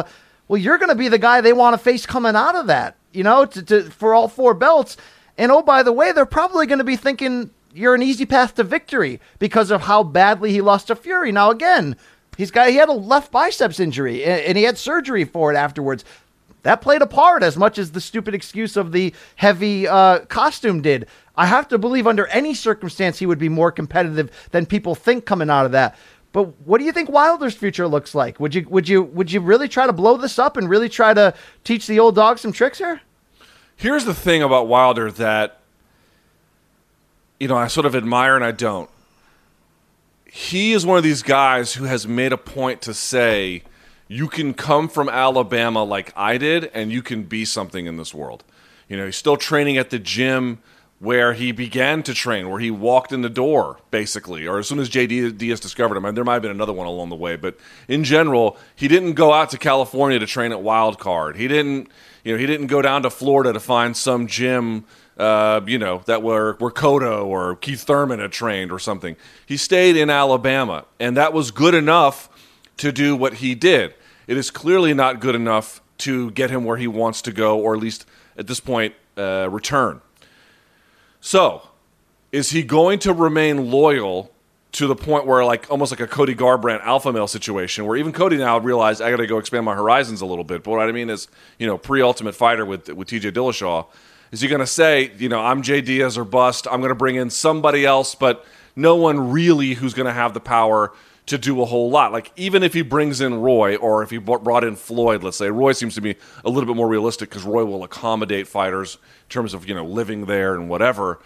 well, you're going to be the guy they want to face coming out of that, you know, to, to for all four belts. And oh, by the way, they're probably going to be thinking you're an easy path to victory because of how badly he lost to Fury. Now, again, he's got he had a left biceps injury, and, and he had surgery for it afterwards. That played a part as much as the stupid excuse of the heavy uh, costume did. I have to believe under any circumstance he would be more competitive than people think coming out of that. But what do you think Wilder's future looks like? Would you would you would you really try to blow this up and really try to teach the old dog some tricks here?
Here's the thing about Wilder that, you know, I sort of admire and I don't. He is one of these guys who has made a point to say, you can come from Alabama like I did, and you can be something in this world. You know, he's still training at the gym where he began to train, where he walked in the door, basically, or as soon as J D Diaz discovered him. And there might have been another one along the way, but in general, he didn't go out to California to train at Wild Card. He didn't, you know, he didn't go down to Florida to find some gym, uh, you know, that were where Cotto or Keith Thurman had trained or something. He stayed in Alabama, and that was good enough to do what he did. It is clearly not good enough to get him where he wants to go, or at least at this point, uh, return. So, is he going to remain loyal to the point where, like, almost like a Cody Garbrandt alpha male situation, where even Cody now realized I got to go expand my horizons a little bit? But what I mean is, you know, pre-Ultimate Fighter with with T J Dillashaw, is he going to say, you know, I'm J Diaz or bust? I'm going to bring in somebody else, but no one really who's going to have the power to do a whole lot. Like, even if he brings in Roy, or if he brought in Floyd, let's say, Roy seems to be a little bit more realistic because Roy will accommodate fighters in terms of, you know, living there and whatever.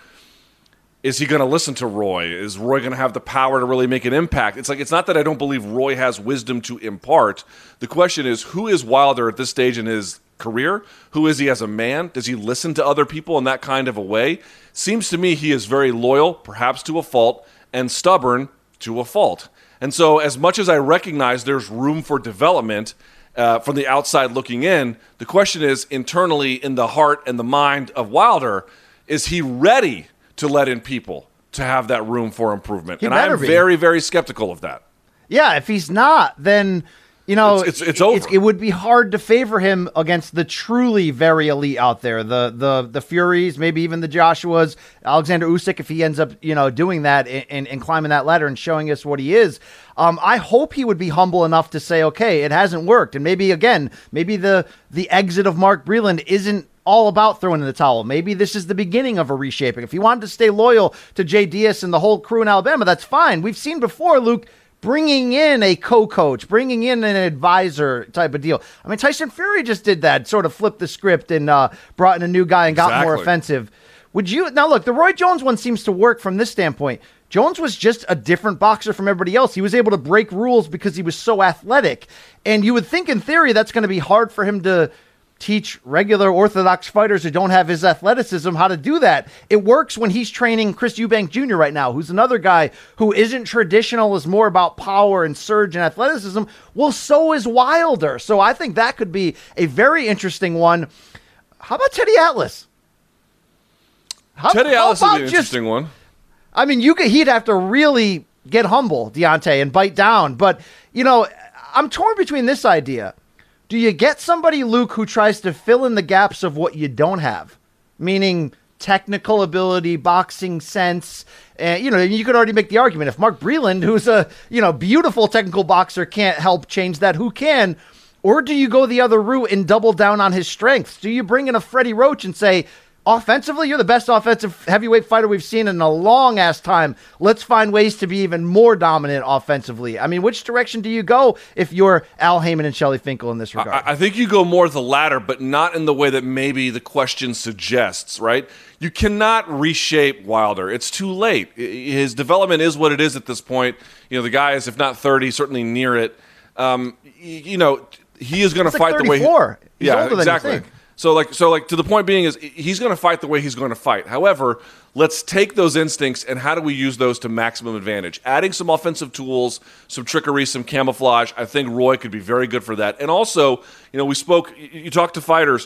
Is he going to listen to Roy? Is Roy going to have the power to really make an impact? It's like, it's not that I don't believe Roy has wisdom to impart. The question is, who is Wilder at this stage in his career? Who is he as a man? Does he listen to other people in that kind of a way? Seems to me he is very loyal, perhaps to a fault, and stubborn to a fault. And so as much as I recognize there's room for development uh, from the outside looking in, the question is, internally in the heart and the mind of Wilder, is he ready to let in people to have that room for improvement?
He
and I'm
be.
very, very skeptical of that.
Yeah, if he's not, then, you know,
it's, it's, it's over.
It's, it would be hard to favor him against the truly very elite out there, the the the Furies, maybe even the Joshuas, Alexander Usyk, if he ends up, you know, doing that and, and, and climbing that ladder and showing us what he is. Um, I hope he would be humble enough to say, okay, it hasn't worked, and maybe again, maybe the the exit of Mark Breland isn't all about throwing in the towel. Maybe this is the beginning of a reshaping. If he wanted to stay loyal to J Diaz and the whole crew in Alabama, that's fine. We've seen before, Luke, bringing in a co-coach, bringing in an advisor type of deal. I mean, Tyson Fury just did that, sort of flipped the script and uh, brought in a new guy and got
Exactly.
more offensive. Would you now look? The Roy Jones one seems to work from this standpoint. Jones was just a different boxer from everybody else. He was able to break rules because he was so athletic, and you would think, in theory, that's going to be hard for him to teach regular orthodox fighters who don't have his athleticism how to do that. It works when he's training Chris Eubank Junior right now, who's another guy who isn't traditional, is more about power and surge and athleticism. Well, so is Wilder. So I think that could be a very interesting one. How about Teddy Atlas? How,
Teddy
how
Atlas would
about
be an
just-
interesting one.
I mean, you could, he'd have to really get humble, Deontay, and bite down. But, you know, I'm torn between this idea. Do you get somebody, Luke, who tries to fill in the gaps of what you don't have? Meaning technical ability, boxing sense. And, you know, you could already make the argument. If Mark Breland, who's a, you know, beautiful technical boxer, can't help change that, who can? Or do you go the other route and double down on his strengths? Do you bring in a Freddie Roach and say, offensively, you're the best offensive heavyweight fighter we've seen in a long-ass time. Let's find ways to be even more dominant offensively. I mean, which direction do you go if you're Al Heyman and Shelley Finkel in this regard?
I, I think you go more the latter, but not in the way that maybe the question suggests, right? You cannot reshape Wilder. It's too late. His development is what it is at this point. You know, the guy is, if not thirty, certainly near it. Um, you know, he is going to fight
like
the way he...
He's
yeah,
older than
exactly.
you think.
So like, so like, to the point being is he's going to fight the way he's going to fight. However, let's take those instincts and how do we use those to maximum advantage? Adding some offensive tools, some trickery, some camouflage. I think Roy could be very good for that. And also, you know, we spoke. You talk to fighters,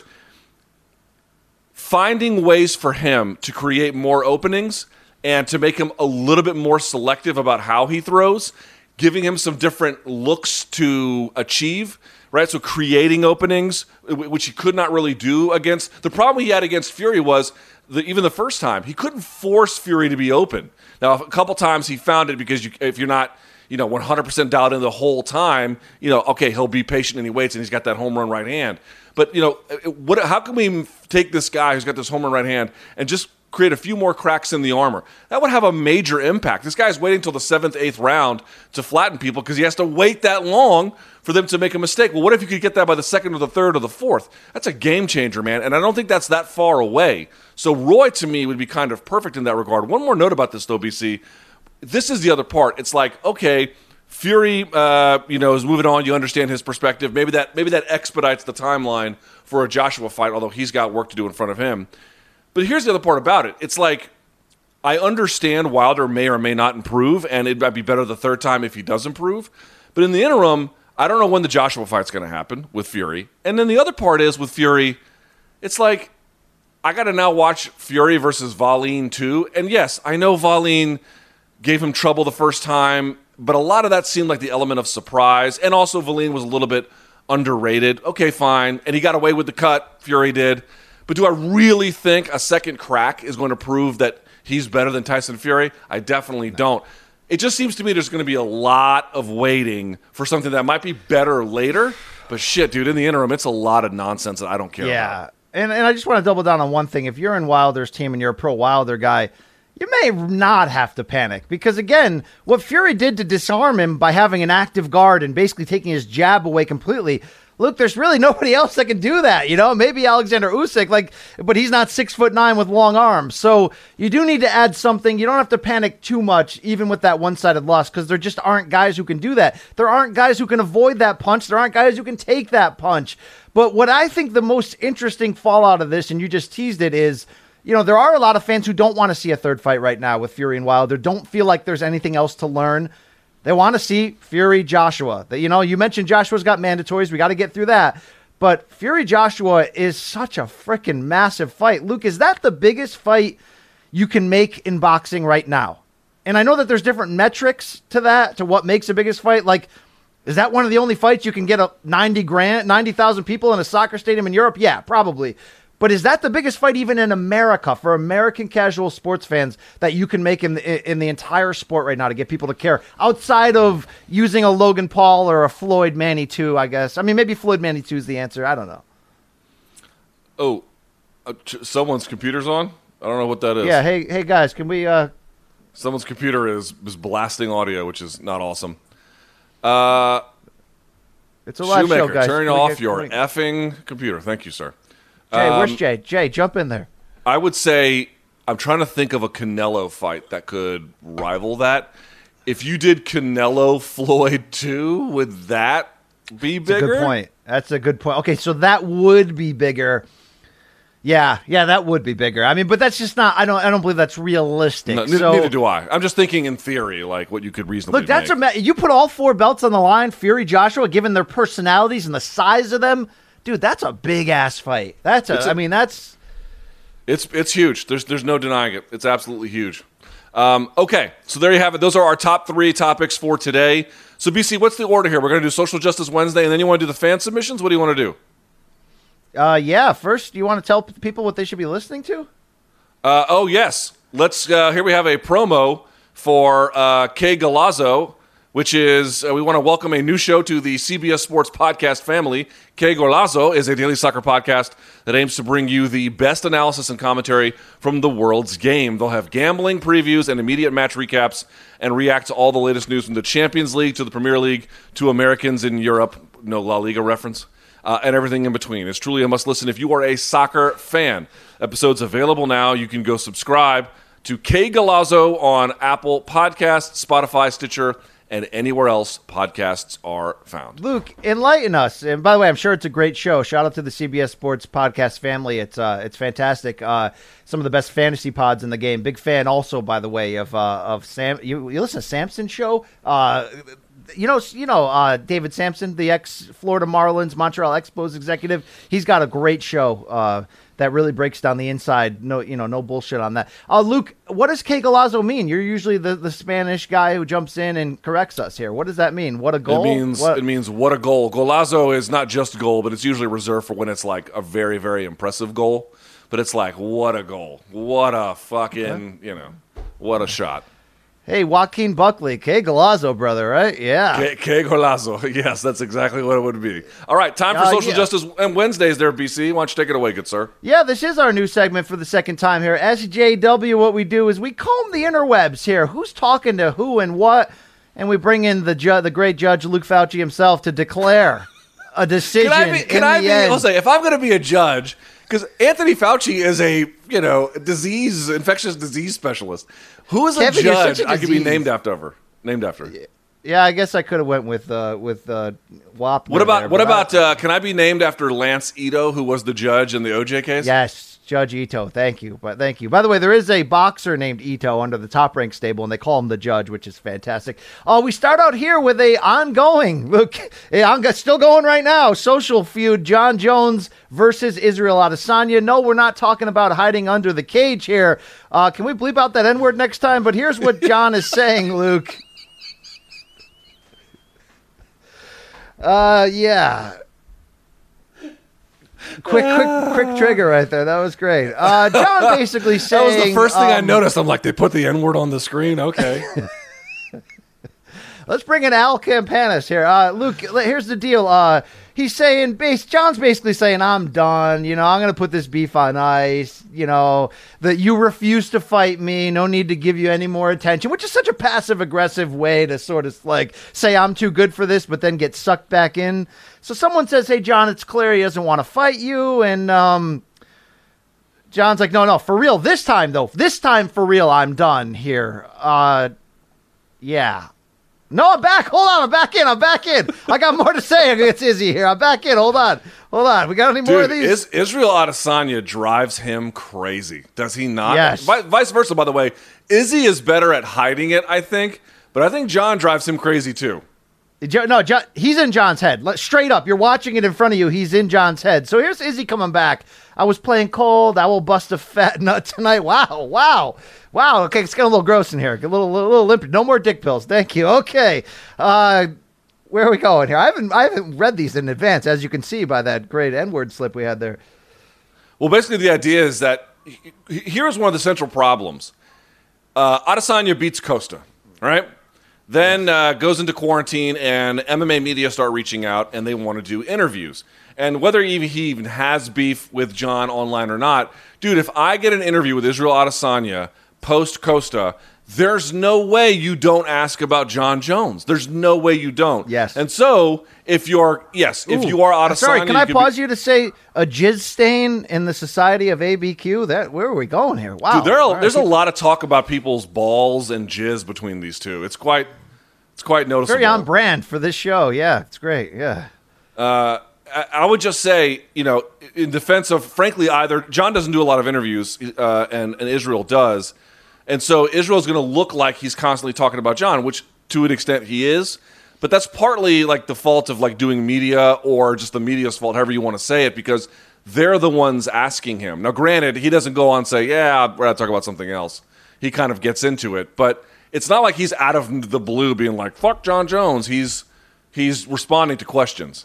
finding ways for him to create more openings and to make him a little bit more selective about how he throws. giving him some different looks to achieve, right? So creating openings, which he could not really do against. The problem he had against Fury was, the, even the first time, he couldn't force Fury to be open. Now, a couple times he found it because you, if you're not, you know, one hundred percent dialed in the whole time, you know, okay, he'll be patient and he waits and he's got that home run right hand. But, you know, what? How can we take this guy who's got this home run right hand and just create a few more cracks in the armor? That would have a major impact. This guy's waiting until the seventh, eighth round to flatten people because he has to wait that long for them to make a mistake. Well, what if you could get that by the second or the third or the fourth? That's a game changer, man, and I don't think that's that far away. So Roy, to me, would be kind of perfect in that regard. One more note about this, though, B C. This is the other part. It's like, okay, Fury, uh, you know, is moving on. You understand his perspective. Maybe that maybe that expedites the timeline for a Joshua fight, although he's got work to do in front of him. But here's the other part about it. It's like, I understand Wilder may or may not improve, and it might be better the third time if he does improve. But in the interim, I don't know when the Joshua fight's going to happen with Fury. And then the other part is with Fury, it's like, I got to now watch Fury versus Wallin too. And yes, I know Wallin gave him trouble the first time, but a lot of that seemed like the element of surprise. And also Wallin was a little bit underrated. Okay, fine. And he got away with the cut, Fury did. But do I really think a second crack is going to prove that he's better than Tyson Fury? I definitely don't. It just seems to me there's going to be a lot of waiting for something that might be better later. But shit, dude, in the interim, it's a lot of nonsense that I don't care
yeah.
about.
And, and I just want to double down on one thing. If you're in Wilder's team and you're a pro Wilder guy, you may not have to panic. Because, again, what Fury did to disarm him by having an active guard and basically taking his jab away completely, look, there's really nobody else that can do that, you know? Maybe Alexander Usyk, like, but he's not six foot nine with long arms. So you do need to add something. You don't have to panic too much, even with that one-sided loss, because there just aren't guys who can do that. There aren't guys who can avoid that punch. There aren't guys who can take that punch. But what I think the most interesting fallout of this, and you just teased it, is, you know, there are a lot of fans who don't want to see a third fight right now with Fury and Wilder, don't feel like there's anything else to learn. They want to see Fury Joshua. You know, you mentioned Joshua's got mandatories. We got to get through that. But Fury Joshua is such a freaking massive fight. Luke, is that the biggest fight you can make in boxing right now? And I know that there's different metrics to that, to what makes the biggest fight. Like, is that one of the only fights you can get a ninety grand, ninety thousand people in a soccer stadium in Europe? Yeah, probably. But is that the biggest fight even in America for American casual sports fans that you can make in the, in the entire sport right now to get people to care outside of using a Logan Paul or a Floyd Manny two, I guess? I mean, maybe Floyd Manny two is the answer. I don't know.
Oh, uh, ch- someone's computer's on? I don't know what that is.
Yeah, hey, hey guys, can we... Uh...
Someone's computer is, is blasting audio, which is not awesome. Uh,
it's a live
Shoemaker,
show, guys.
turn
Can we
off
get-
your
can we-
effing computer. Thank you, sir.
Jay, where's
Um,
Jay? Jay, jump in there.
I would say I'm trying to think of a Canelo fight that could rival that. If you did Canelo Floyd two, would that be
That's a
bigger?
good point. That's a good point. Okay, so that would be bigger. Yeah, yeah, that would be bigger. I mean, but that's just not. I don't. I don't believe that's realistic.
No, neither,
so,
neither do I. I'm just thinking in theory, like what you could reasonably
Look, that's
make.
a. You put all four belts on the line, Fury, Joshua, given their personalities and the size of them, dude. That's a big ass fight. That's a.
It's a-
I mean, that's.
It's it's huge. There's there's no denying it. It's absolutely huge. Um, okay, so there you have it. Those are our top three topics for today. So B C, what's the order here? We're going to do Social Justice Wednesday, and then you want to do the fan submissions. What do you want to do?
Uh, yeah. First, you want to tell p- people what they should be listening to?
Uh, oh, yes. Let's. Uh, here we have a promo for uh, Kay Galazzo, which is uh, we want to welcome a new show to the C B S Sports podcast family. Kay Galazzo is a daily soccer podcast that aims to bring you the best analysis and commentary from the world's game. They'll have gambling previews and immediate match recaps and react to all the latest news from the Champions League to the Premier League to Americans in Europe. No La Liga reference. Uh, and everything in between. It's truly a must-listen if you are a soccer fan. Episodes available now. You can go subscribe to Kay Galazzo on Apple Podcasts, Spotify, Stitcher, and anywhere else podcasts are found.
Luke, enlighten us. And by the way, I'm sure it's a great show. Shout out to the C B S Sports podcast family. It's uh, it's fantastic. Uh, some of the best fantasy pods in the game. Big fan also, by the way, of uh, of Sam. You, you listen to Samson show? Uh, You know, you know, uh, David Sampson, the ex-Florida Marlins, Montreal Expos executive. He's got a great show. Uh, that really breaks down the inside. No, you know, no bullshit on that. Uh, Luke, what does que golazo mean? You're usually the, the Spanish guy who jumps in and corrects us here. What does that mean? What a goal?
It means
what?
it means what a goal. Golazo is not just goal, but it's usually reserved for when it's like a very, very impressive goal. But it's like, what a goal. What a fucking, you know, what a shot.
Hey, Joaquin Buckley, que golazo, brother, right? Yeah.
Que, que golazo. Yes, that's exactly what it would be. All right, time for
Uh,
Social
yeah.
Justice and Wednesdays there, B C. Why don't you take it away, good sir?
Yeah, this is our new segment for the second time here. S J W, what we do is we comb the interwebs here. Who's talking to who and what? And we bring in the ju- the great judge, Luke Fauci himself, to declare a decision
Can I be, can
in
I
the
be
end.
I'll say, if I'm going to be a judge, because Anthony Fauci is a, you know, disease, infectious disease specialist. Who is a
Kevin, you're
judge
such a
I could be
disease.
named after? Named after.
Yeah, I guess I could have went with uh, with uh, Wapner.
What about
there,
what
but I-
about? Uh, can I be named after Lance Ito, who was the judge in the O J case?
Yes, Judge Ito. Thank you, but thank you. By the way, there is a boxer named Ito under the Top Rank stable, and they call him the Judge, which is fantastic. Oh, we start out here with a ongoing look. It's still going right now. Social feud: John Jones versus Israel Adesanya. No, we're not talking about hiding under the cage here. Uh, can we bleep out that N word next time? But here's what John is saying, Luke. Uh, yeah. Quick, quick, quick trigger right there. That was great. Uh, John basically saying
That was the first thing I
um,
noticed. I'm like, they put the N word on the screen. Okay.
Let's bring in Al Campanis here. Uh, Luke, here's the deal. Uh, he's saying, base, John's basically saying, I'm done. You know, I'm going to put this beef on ice. You know, that you refuse to fight me. No need to give you any more attention, which is such a passive aggressive way to sort of like say I'm too good for this, but then get sucked back in. So someone says, hey, John, it's clear he doesn't want to fight you. And, um, John's like, no, no, for real. This time, though, this time for real, I'm done here. Uh, yeah. No, I'm back. Hold on. I'm back in. I'm back in. I got more to say. It's Izzy here. I'm back in. Hold on. Hold on. We got any more of
Dude,
these?
is, Israel Adesanya drives him crazy. Does he not?
Yes.
Vi- vice versa, by the way. Izzy is better at hiding it, I think. But I think John drives him crazy, too.
Jo- No, Jo- he's in John's head. Let- Straight up. You're watching it in front of you. He's in John's head. So here's Izzy coming back. I was playing cold. I will bust a fat nut tonight. Wow. Wow. Wow. Okay, it's getting a little gross in here. A little, little, little limp. No more dick pills. Thank you. Okay. Uh, where are we going here? I haven't, I haven't read these in advance, as you can see by that great N-word slip we had there.
Well, basically, the idea is that h- here's one of the central problems. Uh, Adesanya beats Costa, all right? Then uh, goes into quarantine, and M M A media start reaching out, and they want to do interviews. And whether he he even has beef with John online or not, dude, if I get an interview with Israel Adesanya post-Costa, there's no way you don't ask about John Jones. There's no way you don't.
Yes.
And so, if you're, yes, if
Ooh,
you are Adesanya...
Sorry, can
you
I
could
pause
be,
you to say a jizz stain in the Society of A B Q? That Where are we going here? Wow.
Dude, there are,
All right.
there's a lot of talk about people's balls and jizz between these two. It's quite, it's quite noticeable.
Very on brand for this show. Yeah, it's great. Yeah.
I, I would just say, you know, in defense of, frankly, either John doesn't do a lot of interviews, uh, and, and Israel does, and so Israel's going to look like he's constantly talking about John, which to an extent he is, but that's partly like the fault of like doing media or just the media's fault, however you want to say it, because they're the ones asking him. Now, granted, he doesn't go on and say, yeah, I'd rather talk about something else. He kind of gets into it, but it's not like he's out of the blue being like, fuck John Jones. He's he's responding to questions.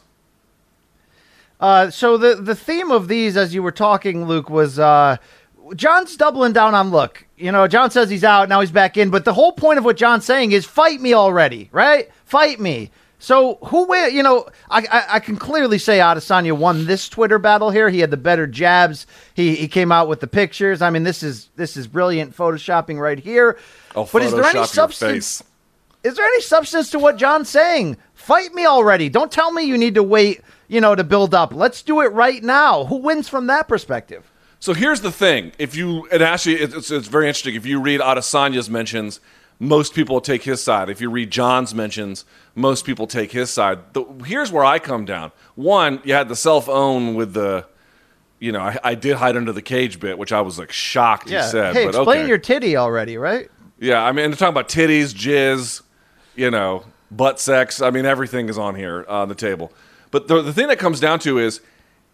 Uh, so the the theme of these, as you were talking, Luke, was uh, John's doubling down on look. You know, John says he's out, now he's back in, but the whole point of what John's saying is fight me already, right? Fight me. So who will, you know, I, I I can clearly say Adesanya won this Twitter battle here. He had the better jabs. He he came out with the pictures. I mean, this is this is brilliant photoshopping right here.
I'll
but is there any
Photoshop your
substance?
face.
Is there any substance to what John's saying? Fight me already. Don't tell me you need to wait, you know, to build up. Let's do it right now. Who wins from that perspective?
So here's the thing. If you, and actually it's, it's very interesting. If you read Adesanya's mentions, most people take his side. If you read John's mentions, most people take his side. The, here's where I come down. One, you had the self-own with the, you know, I, I did hide under the cage bit, which I was like shocked he said.
Hey,
but
explain
okay.
your titty already, right?
Yeah, I mean, they're talking about titties, jizz, you know, butt sex. I mean, everything is on here on the table. But the, the thing that comes down to is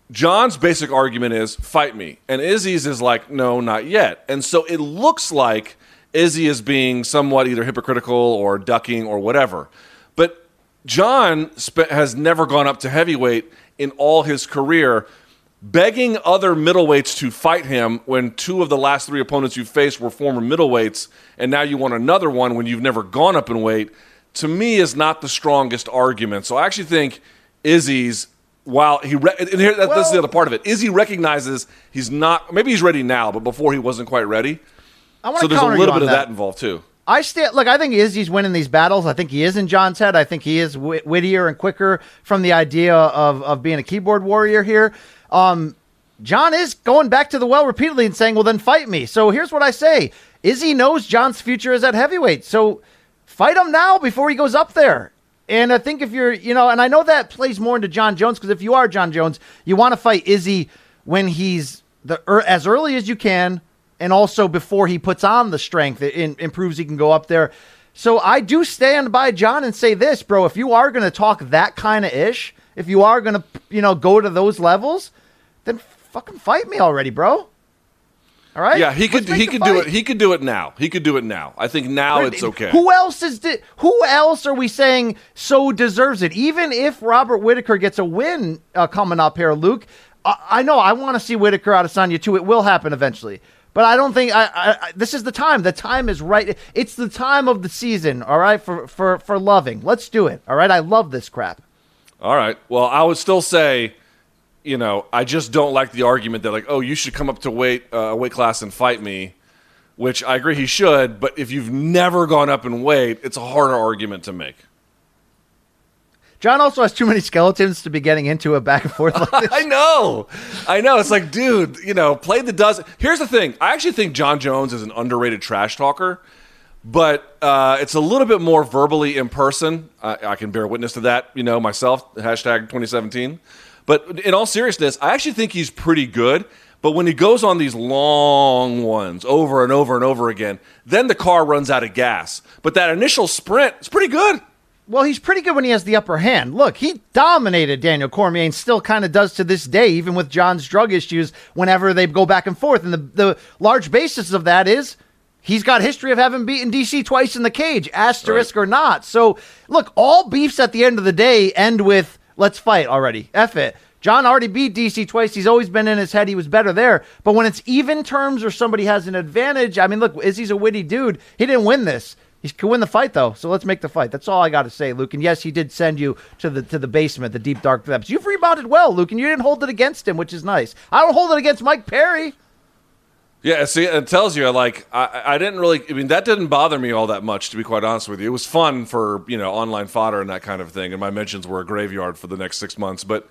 John's basic argument is fight me, and Izzy's is like no, not yet. And so it looks like Izzy is being somewhat either hypocritical or ducking or whatever. But John sp- has never gone up to heavyweight in all his career, begging other middleweights to fight him when two of the last three opponents you faced were former middleweights, and now you want another one when you've never gone up in weight, to me is not the strongest argument. So I actually think Izzy's, while he, re- and here, that, well, this is the other part of it, Izzy recognizes he's not, maybe he's ready now, but before he wasn't quite ready.
I want
so
to
there's a little bit
that.
of that involved too.
I still look. I think Izzy's winning these battles. I think he is in John's head. I think he is wit- wittier and quicker from the idea of of being a keyboard warrior here. Um, John is going back to the well repeatedly and saying, "Well, then fight me." So here's what I say: Izzy knows John's future is at heavyweight, so fight him now before he goes up there. And I think if you're, you know, and I know that plays more into John Jones, because if you are John Jones, you want to fight Izzy when he's the er, as early as you can. And also before he puts on the strength, it in, improves, he can go up there. So I do stand by John and say this, bro. If you are going to talk that kind of ish, if you are going to, you know, go to those levels, then fucking fight me already, bro. All right?
Yeah, he could. He could
fight.
do it. He could do it now. He could do it now. I think now it's okay.
Who else is? Di- who else are we saying so deserves it? Even if Robert Whittaker gets a win uh, coming up here, Luke, I, I know I want to see Whittaker out of Adesanya too. It will happen eventually. But I don't think I, I, I. This is the time. The time is right. It's the time of the season. All right, for for for loving. Let's do it. All right. I love this crap.
All right. Well, I would still say, you know, I just don't like the argument that like, oh, you should come up to weight uh, weight class and fight me, which I agree he should. But if you've never gone up in weight, it's a harder argument to make.
John also has too many skeletons to be getting into a back and forth like this.
I know. I know. It's like, dude, you know, play the dozen. Here's the thing. I actually think John Jones is an underrated trash talker, but uh, it's a little bit more verbally in person. I, I can bear witness to that, you know, myself, hashtag twenty seventeen. But in all seriousness, I actually think he's pretty good. But when he goes on these long ones over and over and over again, then the car runs out of gas. But that initial sprint is pretty good.
Well, he's pretty good when he has the upper hand. Look, he dominated Daniel Cormier and still kind of does to this day, even with John's drug issues, whenever they go back and forth. And the, the large basis of that is he's got history of having beaten D C twice in the cage, asterisk right. or not. So, look, all beefs at the end of the day end with, let's fight already. F it. John already beat D C twice. He's always been in his head. He was better there. But when it's even terms or somebody has an advantage, I mean, look, Izzy's a witty dude. He didn't win this. He could win the fight, though, so let's make the fight. That's all I got to say, Luke. And yes, he did send you to the to the basement, the deep, dark depths. You've rebounded well, Luke, and you didn't hold it against him, which is nice. I don't hold it against Mike Perry.
Yeah, see, it tells you, like, I, I didn't really, I mean, that didn't bother me all that much, to be quite honest with you. It was fun for, you know, online fodder and that kind of thing, and my mentions were a graveyard for the next six months. But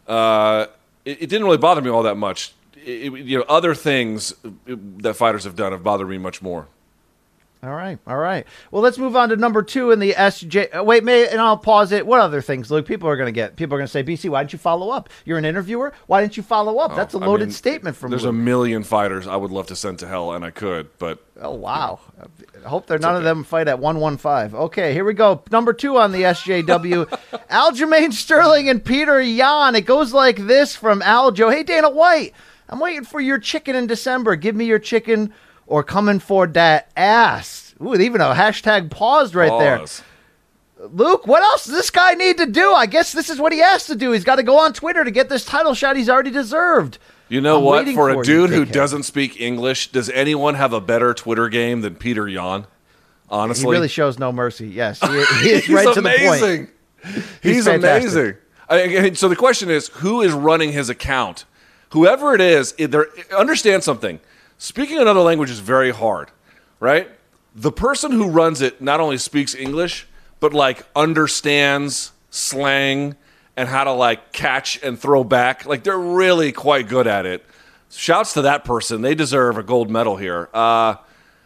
uh, it, it didn't really bother me all that much. It, it, you know, other things that fighters have done have bothered me much more.
All right, all right. Well, let's move on to number two in the S J. Uh, wait, may, and I'll pause it. What other things, Luke? People are going to get. People are going to say, B C, why didn't you follow up? You're an interviewer. Why didn't you follow up? Oh, That's a loaded I mean, statement from
There's
Luke.
a million fighters I would love to send to hell, and I could, but.
Oh, wow. You know, I hope they're none okay. of them fight at one one five. Okay, here we go. Number two on the S J W. Aljamain Sterling and Peter Yan. It goes like this from Aljo. Hey, Dana White, I'm waiting for your chicken in December. Give me your chicken or coming for that ass. Ooh, even a hashtag paused right
Pause.
there. Luke, what else does this guy need to do? I guess this is what he has to do. He's got to go on Twitter to get this title shot he's already deserved.
You know
I'm
what? For, for a dude
you,
who doesn't speak English, does anyone have a better Twitter game than Peter Yan? Honestly.
He really shows no mercy. Yes. He, he is right to
amazing.
the point.
He's, He's amazing. I, so the question is, who is running his account? Whoever it is, understand something. Speaking another language is very hard, right? The person who runs it not only speaks English, but like understands slang and how to like catch and throw back. Like they're really quite good at it. Shouts to that person. They deserve a gold medal here. Uh,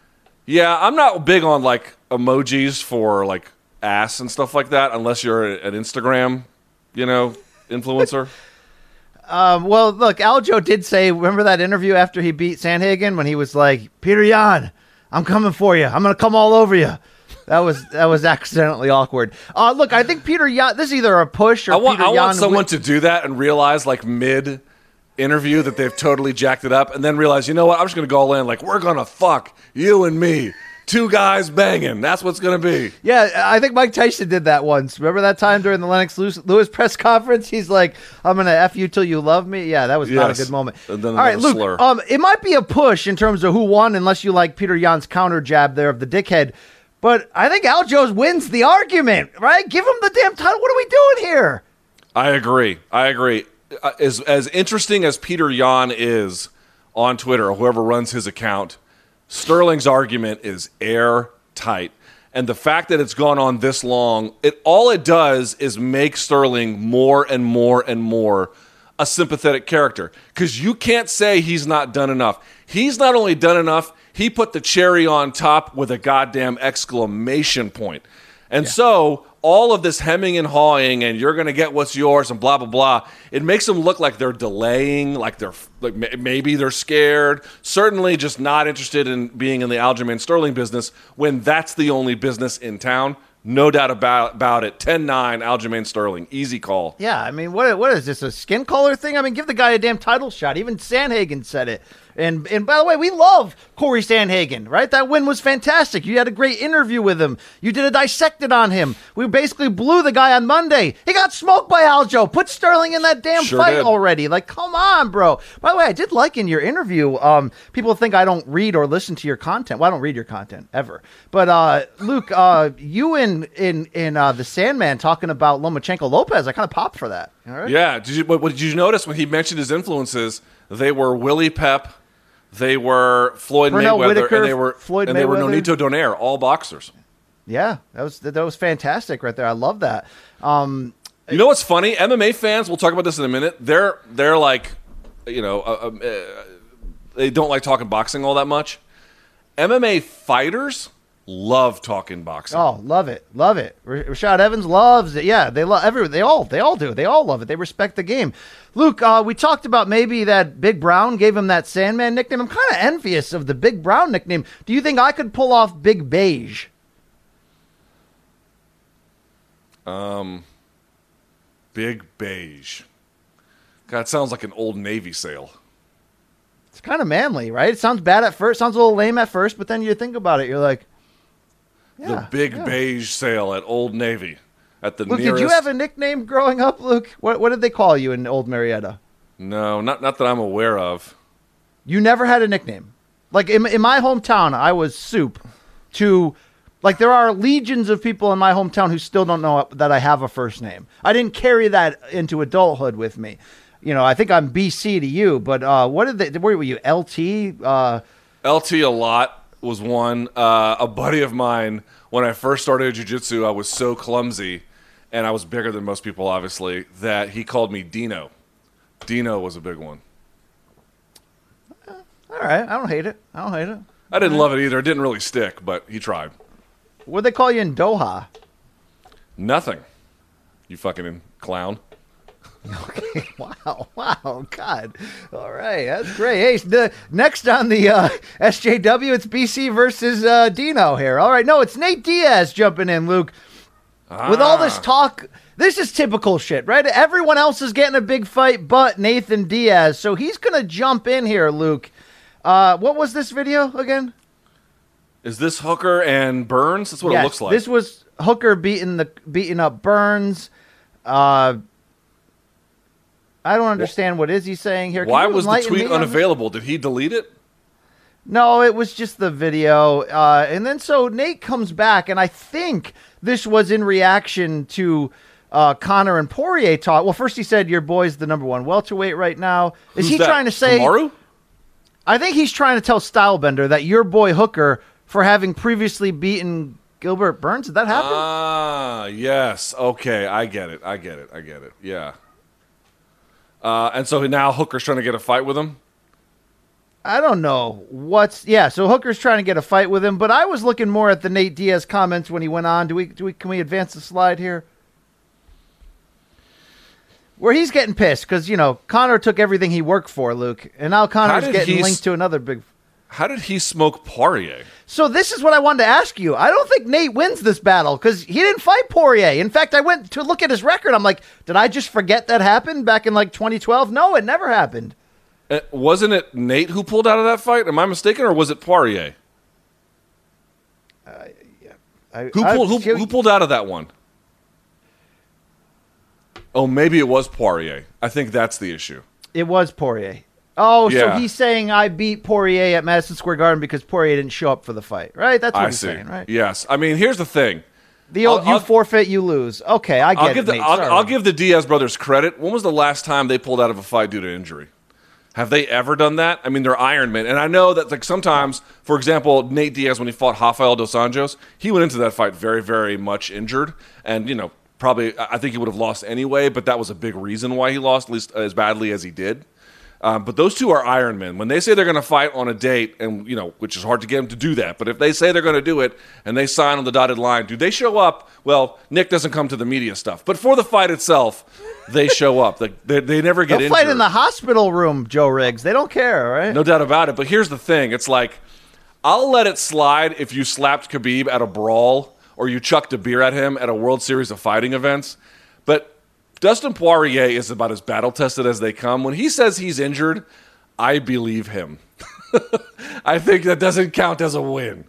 yeah, I'm not big on like emojis for like ass and stuff like that, unless you're an Instagram, you know, influencer.
Um, well, look, Aljo did say, remember that interview after he beat Sandhagen when he was like, Peter Yan, I'm coming for you. I'm going to come all over you. That was that was accidentally awkward. Uh, look, I think Peter Yan, this is either a push or
I want,
Peter
I
Yan
want someone
win-
to do that and realize like mid interview that they've totally jacked it up, and then realize, you know what? I'm just gonna go all in. Like, we're gonna fuck you and me, two guys banging. That's what's gonna be.
Yeah, I think Mike Tyson did that once. Remember that time during the Lennox Lewis press conference? He's like, "I'm gonna f you till you love me." Yeah, that was not a
Yes.
good moment.
And then
All right,
another
Luke.
slur.
Um, it might be a push in terms of who won, unless you like Peter Yan's counter jab there of the dickhead. But I think Aljo's wins the argument, right? Give him the damn title. What are we doing here?
I agree. I agree. Uh, As as interesting as Peter Yan is on Twitter, or whoever runs his account, Sterling's argument is airtight. And the fact that it's gone on this long, it all it does is make Sterling more and more and more a sympathetic character. Because you can't say he's not done enough. He's not only done enough, he put the cherry on top with a goddamn exclamation point. And yeah. so all of this hemming and hawing and you're going to get what's yours and blah, blah, blah, it makes them look like they're delaying, like they're like maybe they're scared, certainly just not interested in being in the Aljamain Sterling business when that's the only business in town. No doubt about, about it. ten nine, Aljamain Sterling. Easy call.
Yeah, I mean, what what is this, a skin color thing? I mean, give the guy a damn title shot. Even Sandhagen said it. And and by the way, we love Corey Sandhagen, right? That win was fantastic. You had a great interview with him. You did a dissected on him. We basically blew the guy on Monday. He got smoked by Aljo. Put Sterling in that damn
Sure
fight
did.
already. Like, come on, bro. By the way, I did like in your interview, um, people think I don't read or listen to your content. Well, I don't read your content ever. But uh, Luke, uh, you in in in uh, the Sandman talking about Lomachenko Lopez, I kind of popped for that. All right?
Yeah. Did you? What, what did you notice when he mentioned his influences? They were Willie Pep, they were Floyd
Pernell
Mayweather,
Whitaker,
and they were
Floyd
and they were
Mayweather.
Nonito Donaire, all boxers.
Yeah, that was that was fantastic right there. I love that. Um,
You know what's funny? M M A fans, we'll talk about this in a minute. They're they're like, you know, uh, uh, they don't like talking boxing all that much. M M A fighters love talking boxing.
Oh, love it, love it. R- Rashad Evans loves it. Yeah, they love every. They all, they all do. They all love it. They respect the game. Luke, uh, we talked about maybe that Big Brown gave him that Sandman nickname. I'm kind of envious of the Big Brown nickname. Do you think I could pull off Big Beige?
Um, Big Beige. God, it sounds like an old Navy sale.
It's kind of manly, right? It sounds bad at first. Sounds a little lame at first, but then you think about it, you're like, yeah,
the Big
yeah.
Beige sale at Old Navy. At the
Luke,
nearest...
did you have a nickname growing up, Luke? What what did they call you in Old Marietta?
No, not not that I'm aware of.
You never had a nickname. Like in, in my hometown, I was Soup. To like, there are legions of people in my hometown who still don't know that I have a first name. I didn't carry that into adulthood with me. You know, I think I'm B C to you, but uh, what did they? Where were you? L T. Uh,
L T a lot was one. Uh, a buddy of mine, when I first started jiu-jitsu, I was so clumsy, and I was bigger than most people, obviously, that he called me Dino. Dino was a big one.
all right, I don't hate it. I don't hate it.
I didn't love it either. It didn't really stick, but he tried.
What did they call you in Doha?
Nothing. You fucking clown.
Okay, wow, wow, God. All right, that's great. Hey, the, next on the uh, S J W, it's B C versus uh, Dino here. All right, no, it's Nate Diaz jumping in, Luke. With all this talk, this is typical shit, right? Everyone else is getting a big fight but Nathan Diaz, so he's going to jump in here, Luke. Uh, what was this video again?
Is this Hooker and Burns? That's what
Yes,
it looks like.
This was Hooker beating the beating up Burns. Uh, I don't understand what is he saying here. Can
Why
you
was the
enlighten
tweet
me on this?
unavailable? Did he delete it?
No, it was just the video. Uh, and then so Nate comes back, and I think this was in reaction to uh, Connor and Poirier talk. Well, first he said, your boy's the number one welterweight right now. Is
Who's
he
that?
trying to say...
Kamaru?
I think he's trying to tell Stylebender that your boy Hooker, for having previously beaten Gilbert Burns, did that happen?
Ah, yes. Okay, I get it. I get it. I get it. Yeah. Uh, and so now Hooker's trying to get a fight with him?
I don't know what's yeah. So Hooker's trying to get a fight with him, but I was looking more at the Nate Diaz comments when he went on. Do we? Do we? Can we advance the slide here? Where he's getting pissed because you know Connor took everything he worked for, Luke, and now Connor's
did
getting
he
linked
s-
to another big.
How did he smoke Poirier?
So this is what I wanted to ask you. I don't think Nate wins this battle because he didn't fight Poirier. In fact, I went to look at his record. I'm like, did I just forget that happened back in like twenty twelve? No, it never happened.
Uh, wasn't it Nate who pulled out of that fight? Am I mistaken, or was it Poirier?
Uh, yeah. I,
who,
I,
pulled, who,
I,
who pulled out of that one? Oh, maybe it was Poirier. I think that's the issue.
It was Poirier. Oh,
Yeah.
so he's saying I beat Poirier at Madison Square Garden because Poirier didn't show up for the fight, right? That's what
I
he's
see.
saying, right?
Yes. I mean, here's the thing.
The old
I'll-
you
I'll-
forfeit, you lose. Okay, I get
I'll
it,
give the
Nate.
I'll,
Sorry.
I'll give the Diaz brothers credit. When was the last time they pulled out of a fight due to injury? Have they ever done that? I mean, they're Iron Men, and I know that like sometimes, for example, Nate Diaz when he fought Rafael dos Anjos, he went into that fight very, very much injured, and you know probably I think he would have lost anyway. But that was a big reason why he lost, at least as badly as he did. Um, but those two are Iron Men. When they say they're going to fight on a date, and you know, which is hard to get them to do that, but if they say they're going to do it and they sign on the dotted line, do they show up? Well, Nick doesn't come to the media stuff, but for the fight itself, they show up. They, they, they never get
They'll
injured.
fight in the hospital room, Joe Riggs. They don't care, right?
No doubt about it. But here's the thing: it's like I'll let it slide if you slapped Khabib at a brawl or you chucked a beer at him at a World Series of Fighting events, but Dustin Poirier is about as battle-tested as they come. When he says he's injured, I believe him. I think that doesn't count as a win.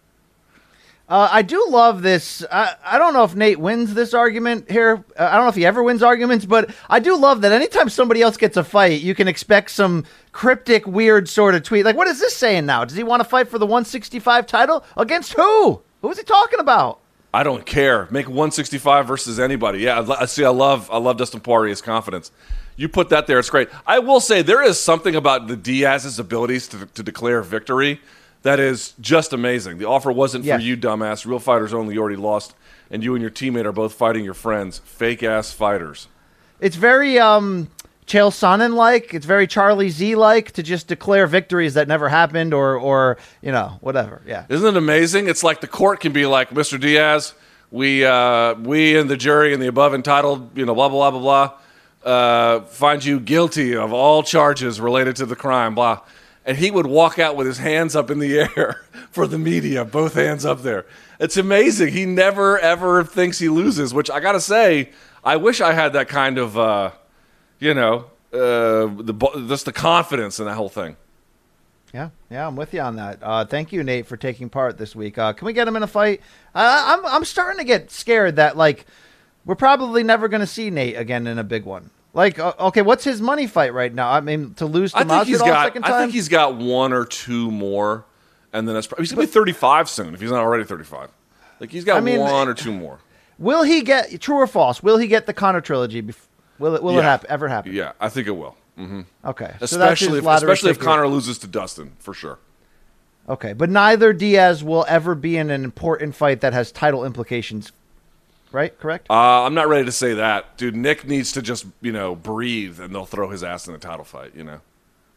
Uh, I do love this. I, I don't know if Nate wins this argument here. Uh, I don't know if he ever wins arguments, but I do love that anytime somebody else gets a fight, you can expect some cryptic, weird sort of tweet. Like, what is this saying now? Does he want to fight for the one sixty-five title? Against who? Who is he talking about?
I don't care. Make one sixty-five versus anybody. Yeah, I see. I love. I love Dustin Poirier's confidence. You put that there, it's great. I will say there is something about the Diaz's abilities to, to declare victory that is just amazing. The offer wasn't
Yes.
for you, dumbass. Real fighters only. You already lost, and you and your teammate are both fighting your friends. Fake ass fighters.
It's very um, Chael Sonnen-like. It's very Charlie Z-like to just declare victories that never happened or, or you know, whatever. Yeah.
Isn't it amazing? It's like the court can be like, Mister Diaz, we uh, we and the jury and the above entitled, you know, blah, blah, blah, blah, blah, uh, find you guilty of all charges related to the crime, blah. And he would walk out with his hands up in the air for the media, both hands up there. It's amazing. He never, ever thinks he loses, which I got to say, I wish I had that kind of, uh, you know, uh, the just the confidence in that whole thing.
Yeah, yeah, I'm with you on that. Uh, thank you, Nate, for taking part this week. Uh, can we get him in a fight? Uh, I'm I'm starting to get scared that like we're probably never going to see Nate again in a big one. Like, uh, okay, what's his money fight right now? I mean, to lose to
I think he's
Masvidal
got.
second
I
time.
think he's got one or two more, and then that's probably, he's gonna be thirty-five soon if he's not already thirty-five. Like he's got
I mean,
one or two more.
Will he get true or false? Will he get the Connor trilogy? Bef- will it? Will it
Yeah.
hap- ever happen?
Yeah, I think it will. hmm
Okay, so that's
Especially
his
if,
lottery
especially if
ticket.
Connor loses to Dustin for sure.
Okay, but neither Diaz will ever be in an important fight that has title implications. Right? Correct?
Uh, I'm not ready to say that, dude. Nick needs to just you know breathe, and they'll throw his ass in the title fight. You know.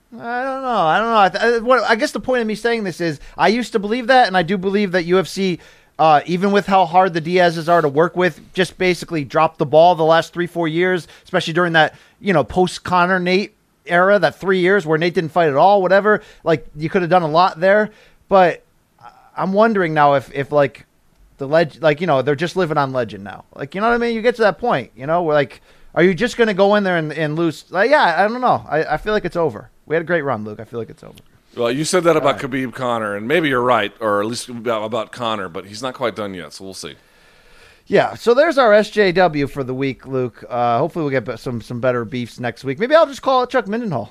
I don't know. I don't know. I, th- I, what, I guess the point of me saying this is I used to believe that, and I do believe that U F C, uh, even with how hard the Diaz's are to work with, just basically dropped the ball the last three, four years, especially during that, you know, post-Conor Nate era, that three years where Nate didn't fight at all, whatever. Like, you could have done a lot there. But I'm wondering now if, if like, the leg, like, you know, they're just living on legend now. Like, you know what I mean? You get to that point, you know, where like, are you just going to go in there and, and lose? Like, yeah, I don't know. I, I feel like it's over. We had a great run, Luke. I feel like it's over.
Well, you said that about
right.
Khabib Connor, and maybe you're right, or at least about, about Connor, but he's not quite done yet, so we'll see.
Yeah, so there's our S J W for the week, Luke. Uh, hopefully we'll get some some better beefs next week. Maybe I'll just call it Chuck Mindenhall.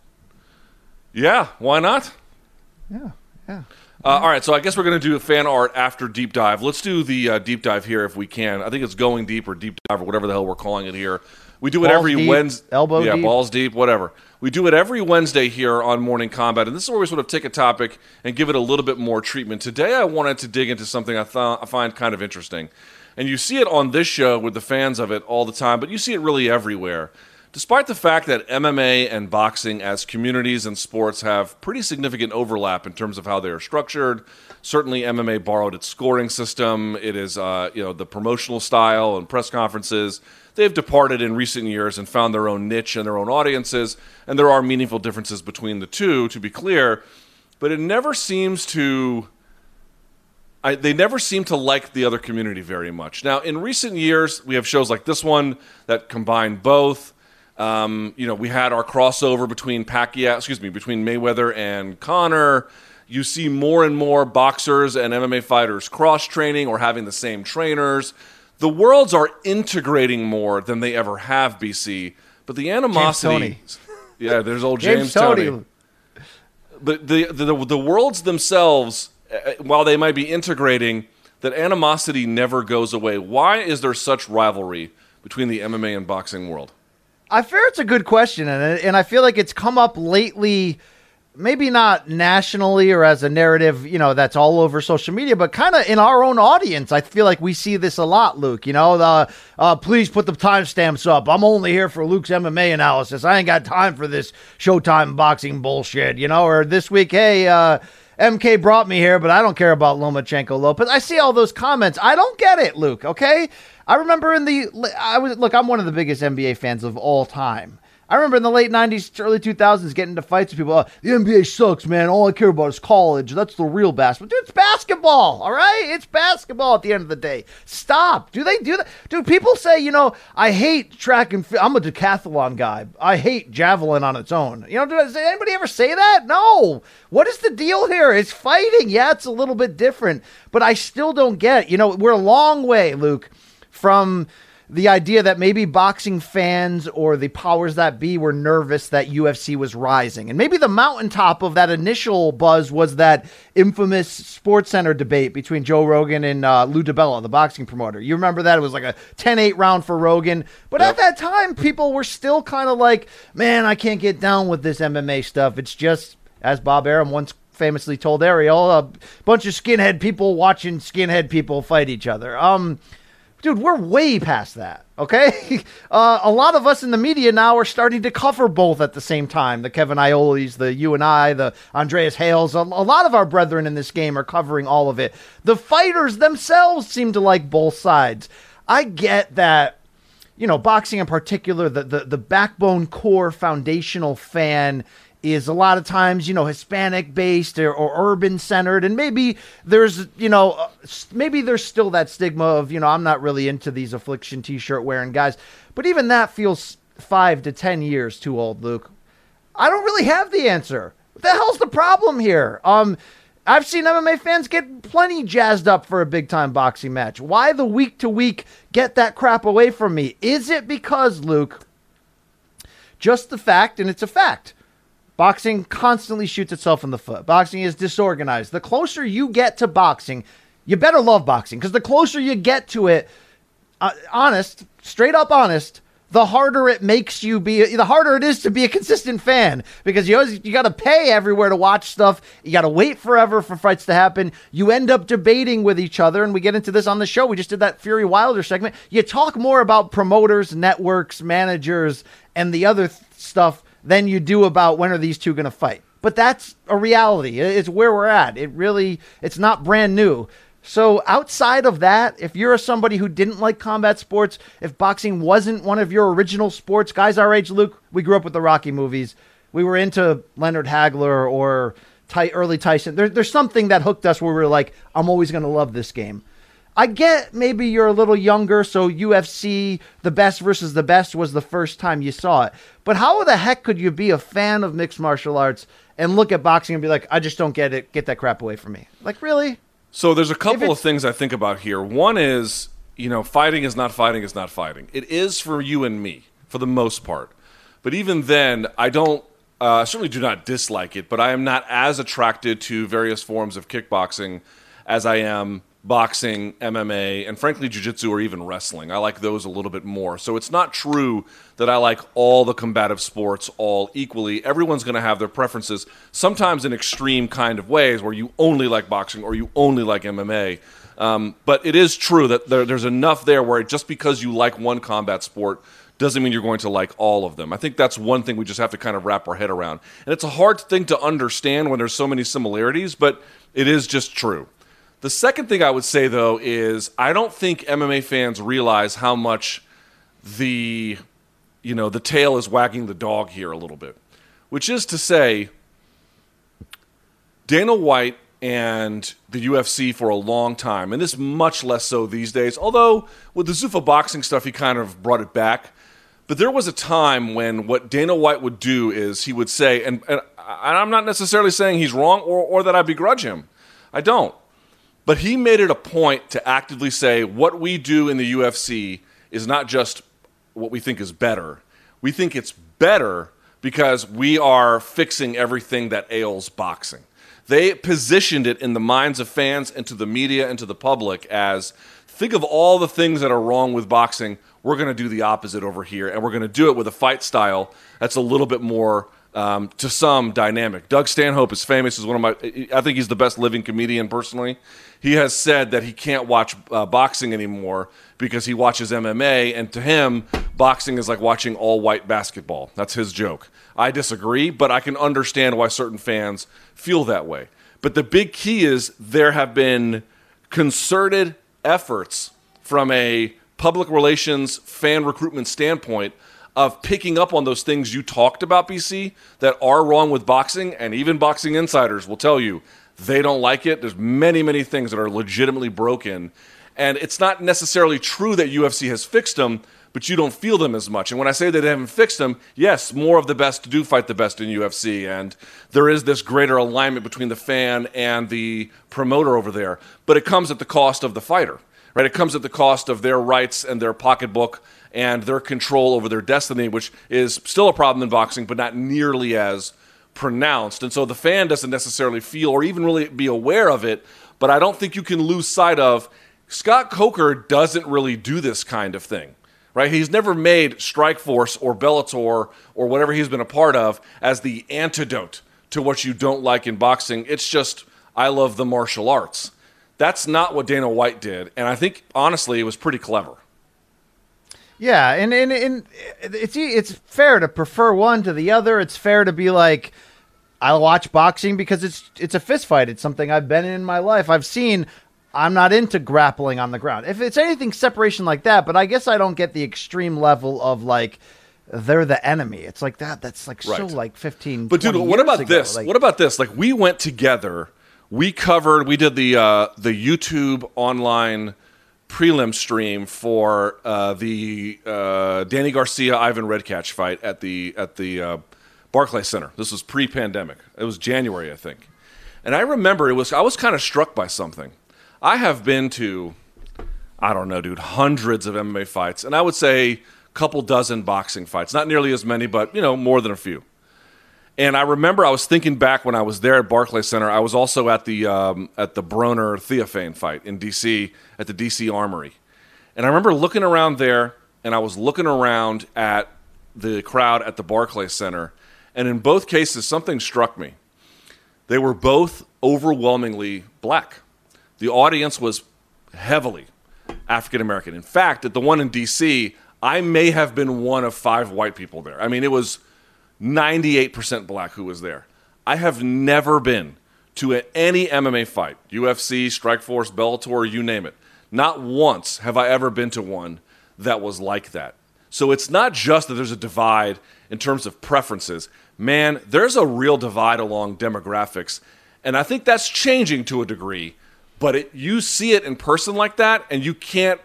Yeah, why not?
Yeah, yeah.
Uh, all right, so I guess we're going to do a fan art after deep dive. Let's do the uh, deep dive here if we can. I think it's going deep or deep dive or whatever the hell we're calling it here. We do it
Balls
every
deep,
Wednesday.
elbow
yeah,
deep.
balls deep, whatever. We do it every Wednesday here on Morning Combat, and this is where we sort of take a topic and give it a little bit more treatment. Today I wanted to dig into something I, th- I find kind of interesting. And you see it on this show with the fans of it all the time, but you see it really everywhere. Despite the fact that M M A and boxing as communities and sports have pretty significant overlap in terms of how they are structured, certainly M M A borrowed its scoring system. It is, uh, you know, the promotional style and press conferences. They've departed in recent years and found their own niche and their own audiences, and there are meaningful differences between the two, to be clear. But it never seems to... I, they never seem to like the other community very much. Now, in recent years, we have shows like this one that combine both. Um, you know, we had our crossover between Pacquiao, excuse me, between Mayweather and Conor. You see more and more boxers and M M A fighters cross-training or having the same trainers. The worlds are integrating more than they ever have, B C. But the animosity... Yeah, there's old James, James Toney. Toney. But the, the, the worlds themselves, while they might be integrating, that animosity never goes away. Why is there such rivalry between the M M A and boxing world?
I fear it's a good question, and and I feel like it's come up lately, maybe not nationally or as a narrative, you know, that's all over social media, but kind of in our own audience. I feel like we see this a lot, Luke. You know, the uh, please put the timestamps up. I'm only here for Luke's M M A analysis. I ain't got time for this Showtime boxing bullshit, you know, or this week, hey, uh, M K brought me here, but I don't care about Lomachenko Lopez. I see all those comments. I don't get it, Luke, okay? I remember in the, I was look, I'm one of the biggest N B A fans of all time. I remember in the late nineties, early two thousands, getting into fights with people. Oh, the N B A sucks, man. All I care about is college. That's the real basketball. Dude, it's basketball, all right? It's basketball at the end of the day. Stop. Do they do that? Dude, people say, you know, I hate track and field. I'm a decathlon guy. I hate javelin on its own. You know, does anybody ever say that? No. What is the deal here? It's fighting. Yeah, it's a little bit different, but I still don't get it. You know, we're a long way, Luke, from the idea that maybe boxing fans or the powers that be were nervous that U F C was rising. And maybe the mountaintop of that initial buzz was that infamous Sports Center debate between Joe Rogan and uh, Lou DiBella, the boxing promoter. You remember that? It was like a ten eight round for Rogan. But yep. At that time, people were still kind of like, man, I can't get down with this M M A stuff. It's just, as Bob Arum once famously told Ariel, a bunch of skinhead people watching skinhead people fight each other. Um... Dude, we're way past that, okay? Uh, a lot of us in the media now are starting to cover both at the same time. The Kevin Iolis, the you and I, the Andreas Hales. A, a lot of our brethren in this game are covering all of it. The fighters themselves seem to like both sides. I get that, you know, boxing in particular, the, the, the backbone core foundational fan is a lot of times, you know, Hispanic based or, or urban centered. And maybe there's, you know, maybe there's still that stigma of, you know, I'm not really into these affliction t-shirt wearing guys. But even that feels five to ten years too old, Luke. I don't really have the answer. What the hell's the problem here? Um, I've seen M M A fans get plenty jazzed up for a big time boxing match. Why the week to week get that crap away from me? Is it because, Luke, just the fact, and it's a fact, boxing constantly shoots itself in the foot. Boxing is disorganized. The closer you get to boxing, you better love boxing, because the closer you get to it, uh, honest, straight up honest, the harder it makes you be, the harder it is to be a consistent fan, because you always, you got to pay everywhere to watch stuff. You got to wait forever for fights to happen. You end up debating with each other, and we get into this on the show. We just did that Fury Wilder segment. You talk more about promoters, networks, managers, and the other th- stuff than you do about when are these two going to fight. But that's a reality. It's where we're at. It really, it's not brand new. So outside of that, if you're somebody who didn't like combat sports, if boxing wasn't one of your original sports, guys our age, Luke, we grew up with the Rocky movies. We were into Leonard Hagler or Ty- early Tyson. There, there's something that hooked us where we were like, I'm always going to love this game. I get maybe you're a little younger, so U F C, the best versus the best, was the first time you saw it. But how the heck could you be a fan of mixed martial arts and look at boxing and be like, I just don't get it. Get that crap away from me. Like, really?
So there's a couple of things I think about here. One is, you know, fighting is not fighting is not fighting. It is for you and me, for the most part. But even then, I don't, uh, certainly do not dislike it, but I am not as attracted to various forms of kickboxing as I am boxing, M M A, and frankly, jiu-jitsu or even wrestling. I like those a little bit more. So it's not true that I like all the combative sports all equally. Everyone's going to have their preferences, sometimes in extreme kind of ways where you only like boxing or you only like M M A. Um, but it is true that there, there's enough there where just because you like one combat sport doesn't mean you're going to like all of them. I think that's one thing we just have to kind of wrap our head around. And it's a hard thing to understand when there's so many similarities, but it is just true. The second thing I would say, though, is I don't think M M A fans realize how much the, you know, the tail is wagging the dog here a little bit. Which is to say, Dana White and the U F C for a long time, and this much less so these days, although with the Zuffa boxing stuff, he kind of brought it back. But there was a time when what Dana White would do is he would say, and, and I'm not necessarily saying he's wrong or, or that I begrudge him. I don't. But he made it a point to actively say what we do in the U F C is not just what we think is better. We think it's better because we are fixing everything that ails boxing. They positioned it in the minds of fans and to the media and to the public as, think of all the things that are wrong with boxing. We're going to do the opposite over here, and we're going to do it with a fight style that's a little bit more, um, to some, dynamic. Doug Stanhope is famous as one of my, I think he's the best living comedian personally. He has said that he can't watch uh, boxing anymore because he watches M M A, and to him, boxing is like watching all-white basketball. That's his joke. I disagree, but I can understand why certain fans feel that way. But the big key is there have been concerted efforts from a public relations fan recruitment standpoint of picking up on those things you talked about, B C, that are wrong with boxing, and even boxing insiders will tell you they don't like it. There's many, many things that are legitimately broken, and it's not necessarily true that U F C has fixed them, but you don't feel them as much. And when I say that they haven't fixed them, yes, more of the best do fight the best in U F C, and there is this greater alignment between the fan and the promoter over there, but it comes at the cost of the fighter. Right, it comes at the cost of their rights and their pocketbook and their control over their destiny, which is still a problem in boxing, but not nearly as pronounced. And so the fan doesn't necessarily feel or even really be aware of it, but I don't think you can lose sight of Scott Coker doesn't really do this kind of thing. Right? He's never made Strikeforce or Bellator or whatever he's been a part of as the antidote to what you don't like in boxing. It's just, I love the martial arts. That's not what Dana White did, and I think, honestly, it was pretty clever.
Yeah, and, and, and it's it's fair to prefer one to the other. It's fair to be like, I watch boxing because it's it's a fist fight. It's something I've been in my life. I've seen. I'm not into grappling on the ground. If it's anything separation like that, but I guess I don't get the extreme level of like, they're the enemy. It's like that. That's like
right.
so like fifteen,
But dude, what about
ago.
this?
Like,
what about this? Like we went together. We covered, we did the uh, the YouTube online prelim stream for uh, the uh, Danny Garcia Ivan Redcatch fight at the at the uh, Barclays Center. This was pre-pandemic. It was January, I think. And I remember it was I was kind of struck by something. I have been to, I don't know, dude, hundreds of M M A fights, and I would say a couple dozen boxing fights. Not nearly as many, but you know, more than a few. And I remember I was thinking back when I was there at Barclays Center. I was also at the um, at the Broner Theophane fight in D C at the D C Armory, and I remember looking around there, and I was looking around at the crowd at the Barclays Center, and in both cases, something struck me. They were both overwhelmingly black. The audience was heavily African American. In fact, at the one in D C, I may have been one of five white people there. I mean, it was ninety-eight percent black who was there. I have never been to a, any M M A fight, U F C, Strikeforce, Bellator, you name it. Not once have I ever been to one that was like that. So it's not just that there's a divide in terms of preferences. Man, there's a real divide along demographics, and I think that's changing to a degree, but it, you see it in person like that, and you can't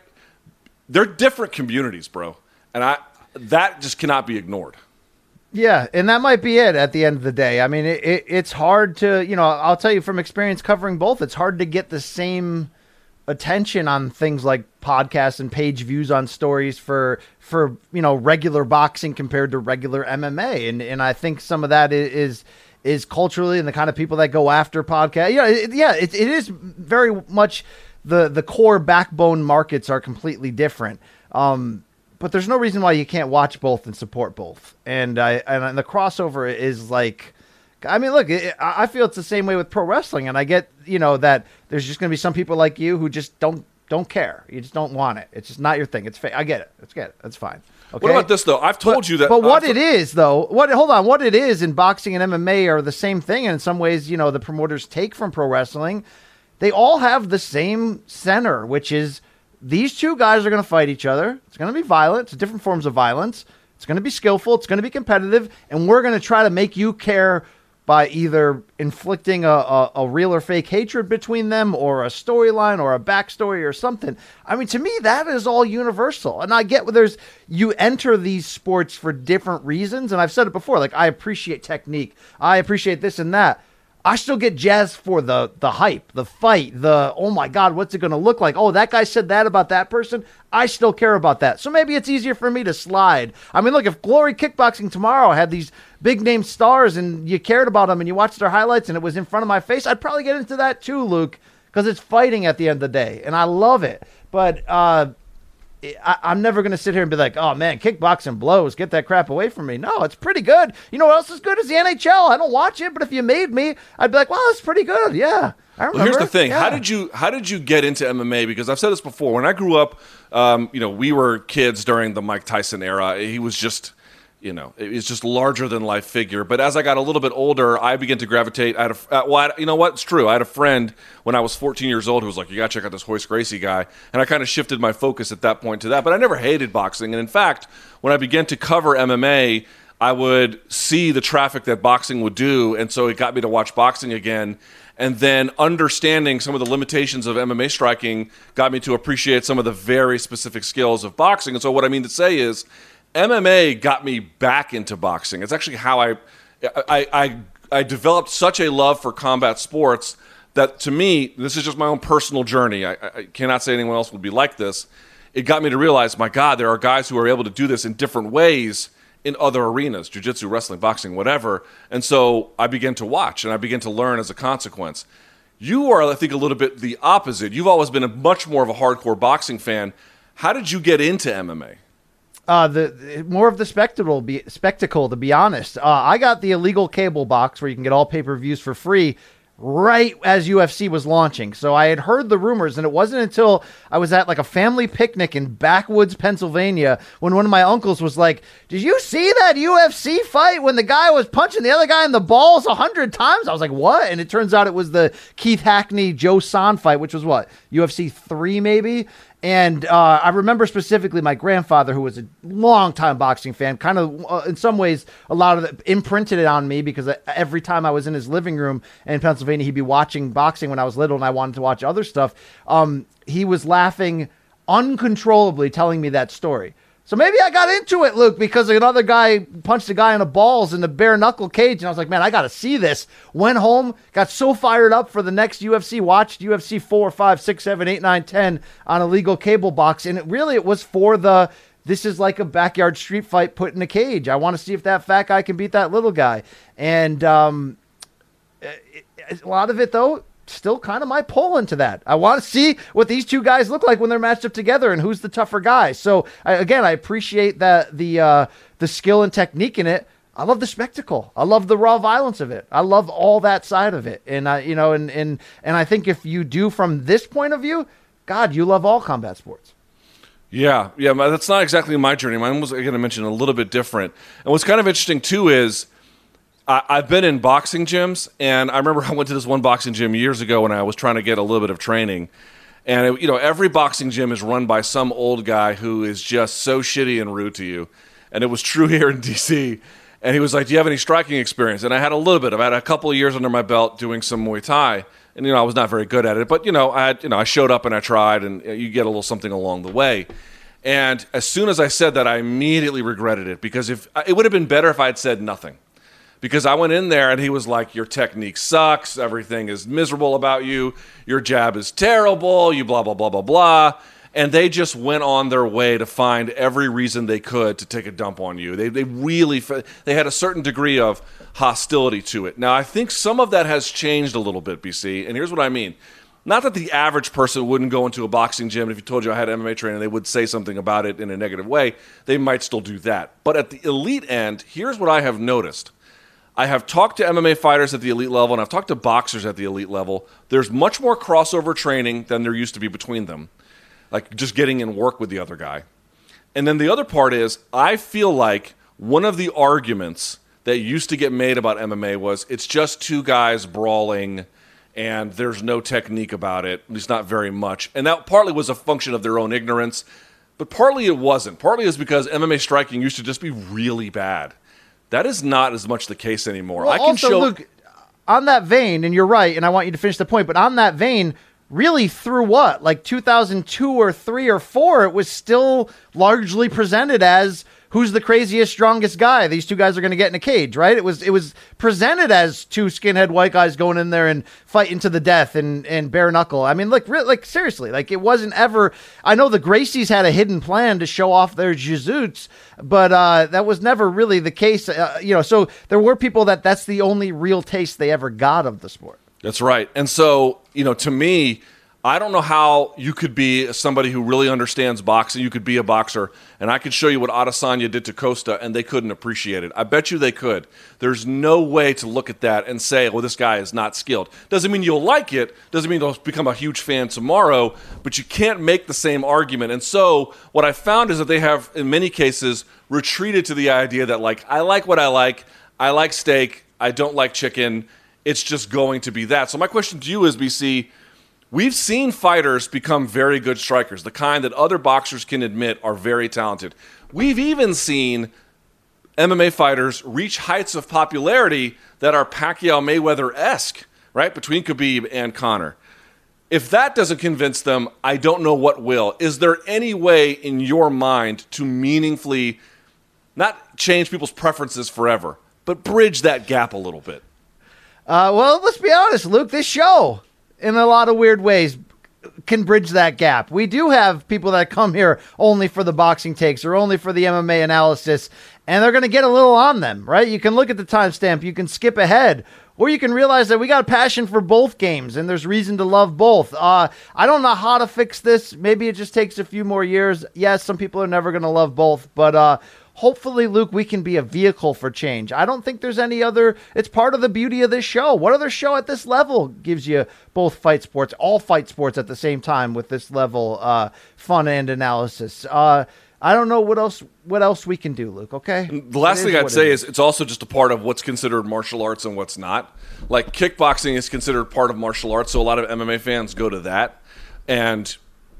– they're different communities, bro, and I that just cannot be ignored.
Yeah, and that might be it at the end of the day. I mean, it, it, it's hard to, you know, I'll tell you from experience covering both, it's hard to get the same attention on things like podcasts and page views on stories for, for you know, regular boxing compared to regular M M A. And and I think some of that is is culturally and the kind of people that go after podcasts. Yeah, it, yeah, it, it is very much the, the core backbone markets are completely different. Um But there's no reason why you can't watch both and support both. And I and the crossover is like, I mean, look, it, I feel it's the same way with pro wrestling. And I get, you know, that there's just going to be some people like you who just don't don't care. You just don't want it. It's just not your thing. It's fake. I get it. Let's get it. That's fine. Okay?
What about this though? I've told
but,
you that.
But what
I've,
it is though, what hold on, what it is in boxing and M M A are the same thing. And in some ways, you know, the promoters take from pro wrestling. They all have the same center, which is, these two guys are going to fight each other. It's going to be violent. It's different forms of violence. It's going to be skillful. It's going to be competitive. And we're going to try to make you care by either inflicting a, a, a real or fake hatred between them, or a storyline or a backstory or something. I mean, to me, that is all universal. And I get where there's, you enter these sports for different reasons. And I've said it before, like, I appreciate technique. I appreciate this and that. I still get jazzed for the the hype, the fight, the, oh my God, what's it going to look like? Oh, that guy said that about that person. I still care about that. So maybe it's easier for me to slide. I mean, look, if Glory Kickboxing tomorrow had these big name stars and you cared about them and you watched their highlights and it was in front of my face, I'd probably get into that too, Luke, because it's fighting at the end of the day. And I love it. But uh, I, I'm never going to sit here and be like, oh man, kickboxing blows. Get that crap away from me. No, it's pretty good. You know what else is good is the N H L. I don't watch it, but if you made me, I'd be like, well, it's pretty good. Yeah. I remember.
Well, here's the thing.
Yeah.
How did you how did you get into M M A? Because I've said this before. When I grew up, um, you know, we were kids during the Mike Tyson era. He was just, you know, it was just larger than life figure. But as I got a little bit older, I began to gravitate. I had a, uh, well, I, you know what? It's true. I had a friend when I was fourteen years old who was like, you got to check out this Hoist Gracie guy. And I kind of shifted my focus at that point to that. But I never hated boxing. And in fact, when I began to cover M M A, I would see the traffic that boxing would do. And so it got me to watch boxing again. And then understanding some of the limitations of M M A striking got me to appreciate some of the very specific skills of boxing. And so what I mean to say is M M A got me back into boxing. It's actually how I I, I, I developed such a love for combat sports that, to me, this is just my own personal journey. I, I cannot say anyone else would be like this. It got me to realize, my God, there are guys who are able to do this in different ways in other arenas, jiu-jitsu, wrestling, boxing, whatever. And so I began to watch, and I began to learn as a consequence. You are, I think, a little bit the opposite. You've always been a much more of a hardcore boxing fan. How did you get into M M A?
Uh, the, the more of the spectacle, be, spectacle, to be honest. Uh, I got the illegal cable box where you can get all pay-per-views for free right as U F C was launching. So I had heard the rumors, and it wasn't until I was at like a family picnic in backwoods Pennsylvania when one of my uncles was like, did you see that U F C fight when the guy was punching the other guy in the balls a hundred times? I was like, what? And it turns out it was the Keith Hackney, Joe Son fight, which was what? U F C three maybe? And uh, I remember specifically my grandfather, who was a long-time boxing fan, kind of, uh, in some ways, a lot of it imprinted it on me because every time I was in his living room in Pennsylvania, he'd be watching boxing when I was little and I wanted to watch other stuff. Um, he was laughing uncontrollably telling me that story. So maybe I got into it, Luke, because another guy punched a guy in the balls in the bare knuckle cage. And I was like, man, I got to see this. Went home, got so fired up for the next U F C, watched U F C four, five, six, seven, eight, nine, ten on a legal cable box. And it really, it was for the, this is like a backyard street fight put in a cage. I want to see if that fat guy can beat that little guy. And um, it, it, a lot of it, though, still kind of my pull into that. I want to see what these two guys look like when they're matched up together and who's the tougher guy. So I, again, I appreciate that the uh, the skill and technique in it. I love the spectacle. I love the raw violence of it. I love all that side of it. And I, you know, and and and I think if you do from this point of view, God, you love all combat sports.
Yeah, yeah, that's not exactly my journey. Mine was, again, I mentioned, a little bit different. And what's kind of interesting too is, I've been in boxing gyms, and I remember I went to this one boxing gym years ago when I was trying to get a little bit of training. And, it, you know, every boxing gym is run by some old guy who is just so shitty and rude to you. And it was true here in D C And he was like, do you have any striking experience? And I had a little bit. I had a couple of years under my belt doing some Muay Thai. And, you know, I was not very good at it. But, you know, I had, you know, I showed up and I tried, and you get a little something along the way. And as soon as I said that, I immediately regretted it, because if it would have been better if I had said nothing. Because I went in there and he was like, your technique sucks, everything is miserable about you, your jab is terrible, you blah, blah, blah, blah, blah. And they just went on their way to find every reason they could to take a dump on you. They they really, they had a certain degree of hostility to it. Now, I think some of that has changed a little bit, B C, and here's what I mean. Not that the average person wouldn't go into a boxing gym, and if you told you I had M M A training, they would say something about it in a negative way. They might still do that. But at the elite end, here's what I have noticed. I have talked to M M A fighters at the elite level, and I've talked to boxers at the elite level. There's much more crossover training than there used to be between them, like just getting in work with the other guy. And then the other part is, I feel like one of the arguments that used to get made about M M A was it's just two guys brawling, and there's no technique about it, at least not very much. And that partly was a function of their own ignorance, but partly it wasn't. Partly is because M M A striking used to just be really bad. That is not as much the case anymore.
Well,
I can
also,
show.
Luke, on that vein, and you're right, and I want you to finish the point, but on that vein, really through what, like two thousand two or three or four, it was still largely presented as who's the craziest, strongest guy. These two guys are going to get in a cage, right? It was it was presented as two skinhead white guys going in there and fighting to the death and, and bare knuckle. I mean, like, re- like seriously, like it wasn't ever. I know the Gracies had a hidden plan to show off their jiu-jitsu, but uh, that was never really the case. Uh, you know, so there were people that that's the only real taste they ever got of the sport.
That's right. And so, you know, to me, I don't know how you could be somebody who really understands boxing. You could be a boxer, and I could show you what Adesanya did to Costa, and they couldn't appreciate it. I bet you they could. There's no way to look at that and say, well, this guy is not skilled. Doesn't mean you'll like it. Doesn't mean you'll become a huge fan tomorrow, but you can't make the same argument. And so what I found is that they have, in many cases, retreated to the idea that, like, I like what I like. I like steak. I don't like chicken. It's just going to be that. So my question to you is, B C, we've seen fighters become very good strikers, the kind that other boxers can admit are very talented. We've even seen M M A fighters reach heights of popularity that are Pacquiao-Mayweather-esque, right, between Khabib and Conor. If that doesn't convince them, I don't know what will. Is there any way in your mind to meaningfully not change people's preferences forever, but bridge that gap a little bit?
Uh, well, let's be honest, Luke, this show, in a lot of weird ways, can bridge that gap. We do have people that come here only for the boxing takes or only for the M M A analysis, and they're going to get a little on them, right? You can look at the timestamp, you can skip ahead, or you can realize that we got a passion for both games, and there's reason to love both. Uh, I don't know how to fix this. Maybe it just takes a few more years. Yes, some people are never going to love both, but uh, hopefully, Luke, we can be a vehicle for change. I don't think there's any other. It's part of the beauty of this show. What other show at this level gives you both fight sports, all fight sports at the same time with this level uh, fun and analysis? Uh, I don't know what else what else we can do, Luke, okay?
The last thing I'd say is it's also just a part of what's considered martial arts and what's not. Like, kickboxing is considered part of martial arts, so a lot of M M A fans go to that. And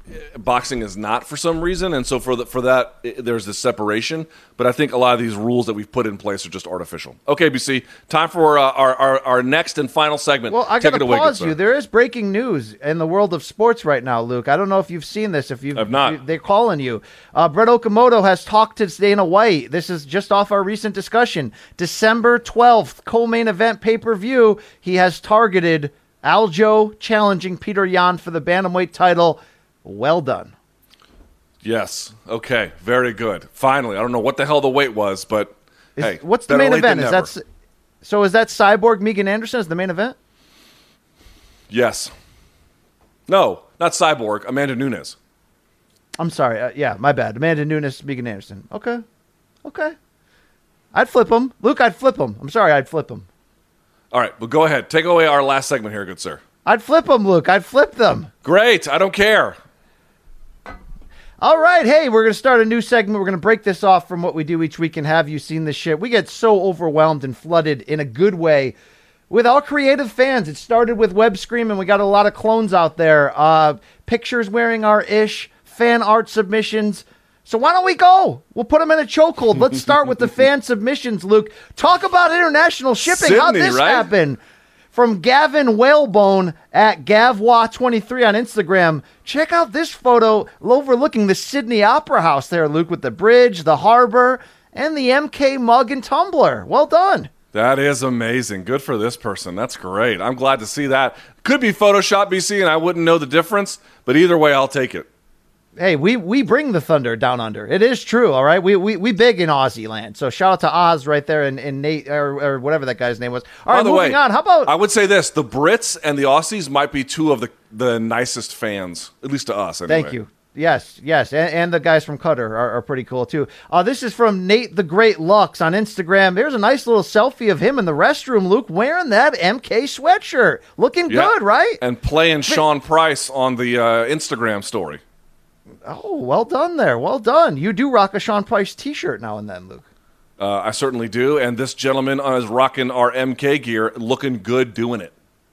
boxing is not for some reason, and so for the, for that it, there's this separation. But I think a lot of these rules that we've put in place are just artificial. Okay, B C, time for uh, our, our our next and final segment.
Well, I
got
to pause you. There is breaking news in the world of sports right now, Luke. I don't know if you've seen this. If you've,
I've not.
You, they're calling you. Uh, Brett Okamoto has talked to Dana White. This is just off our recent discussion. December twelfth, co-main event pay-per-view. He has targeted Aljo challenging Peter Yan for the bantamweight title. Well done.
Yes. Okay. Very good. Finally. I don't know what the hell the weight was, but
is,
hey.
What's the main event? Is that so? Is that Cyborg Megan Anderson as the main event?
Yes. No, not Cyborg. Amanda Nunes.
I'm sorry. Uh, yeah, my bad. Amanda Nunes, Megan Anderson. Okay. Okay. I'd flip him. Luke, I'd flip him. I'm sorry. I'd flip him.
All right. Well, go ahead. Take away our last segment here, good sir.
I'd flip them, Luke. I'd flip them.
Great. I don't care.
All right. Hey, we're going to start a new segment. We're going to break this off from what we do each week and have you seen this shit. We get so overwhelmed and flooded in a good way with our creative fans. It started with Web Scream, and we got a lot of clones out there. Uh, pictures wearing our ish, fan art submissions. So why don't we go? We'll put them in a chokehold. Let's start with the fan submissions, Luke. Talk about international shipping.
Sydney,
How'd this
right?
happen? From Gavin Whalebone at Gavwa twenty-three on Instagram. Check out this photo overlooking the Sydney Opera House there, Luke, with the bridge, the harbor, and the M K mug and tumbler. Well done.
That is amazing. Good for this person. That's great. I'm glad to see that. Could be Photoshop, B C, and I wouldn't know the difference, but either way, I'll take it.
Hey, we, we bring the thunder down under. It is true, all right? We we we big in Aussie land. So shout out to Oz right there and, and Nate, or, or whatever that guy's name was. All right,
By the
moving
way,
on. How about...
I would say this. The Brits and the Aussies might be two of the, the nicest fans, at least to us anyway.
Thank you. Yes, yes. And, and the guys from Qatar are, are pretty cool, too. Uh, this is from Nate the Great Lux on Instagram. There's a nice little selfie of him in the restroom, Luke, wearing that M K sweatshirt. Looking
Yeah.
good, right?
And playing Sean Price on the uh, Instagram story.
Oh, well done there. Well done. You do rock a Sean Price t-shirt now and then, Luke.
Uh, I certainly do. And this gentleman uh, is rocking our M K gear, looking good doing it.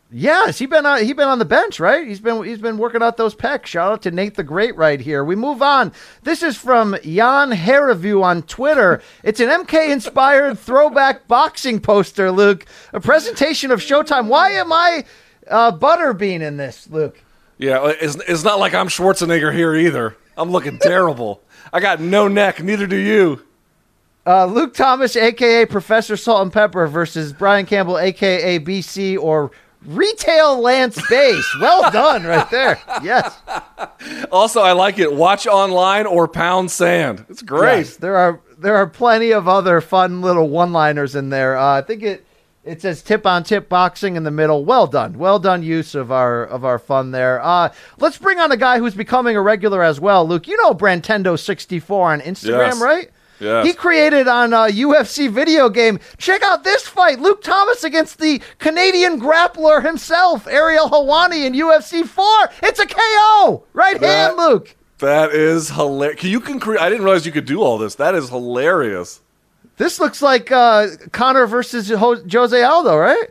Yes, he been on he been on the bench, right? He's been he's been working out those pecs. Shout out to Nate the Great right here. We move on. This is from Jan Harreview on Twitter. It's an M K inspired throwback boxing poster, Luke. A presentation of Showtime. Why am I uh, Butterbean in this, Luke?
Yeah, it's, it's not like I'm Schwarzenegger here either. I'm looking terrible. I got no neck. Neither do you.
Uh, Luke Thomas, a k a. Professor Salt and Pepper versus Brian Campbell, a k a. B C or Retail Lance Base. Well done right there. Yes.
Also, I like it. Watch online or pound sand. It's great.
Yes, there are there are plenty of other fun little one-liners in there. Uh, I think it it says tip on tip boxing in the middle. Well done. Well done use of our of our fun there. Uh, let's bring on a guy who's becoming a regular as well. Luke, you know Brantendo sixty-four on Instagram,
Yes.
right?
Yes.
He created on a U F C video game. Check out this fight. Luke Thomas against the Canadian grappler himself, Ariel Helwani in U F C four. It's a K O. Right
That-
hand, Luke.
That is hilarious. You can create. I didn't realize you could do all this. That is hilarious.
This looks like uh, Connor versus Ho- Jose Aldo, right?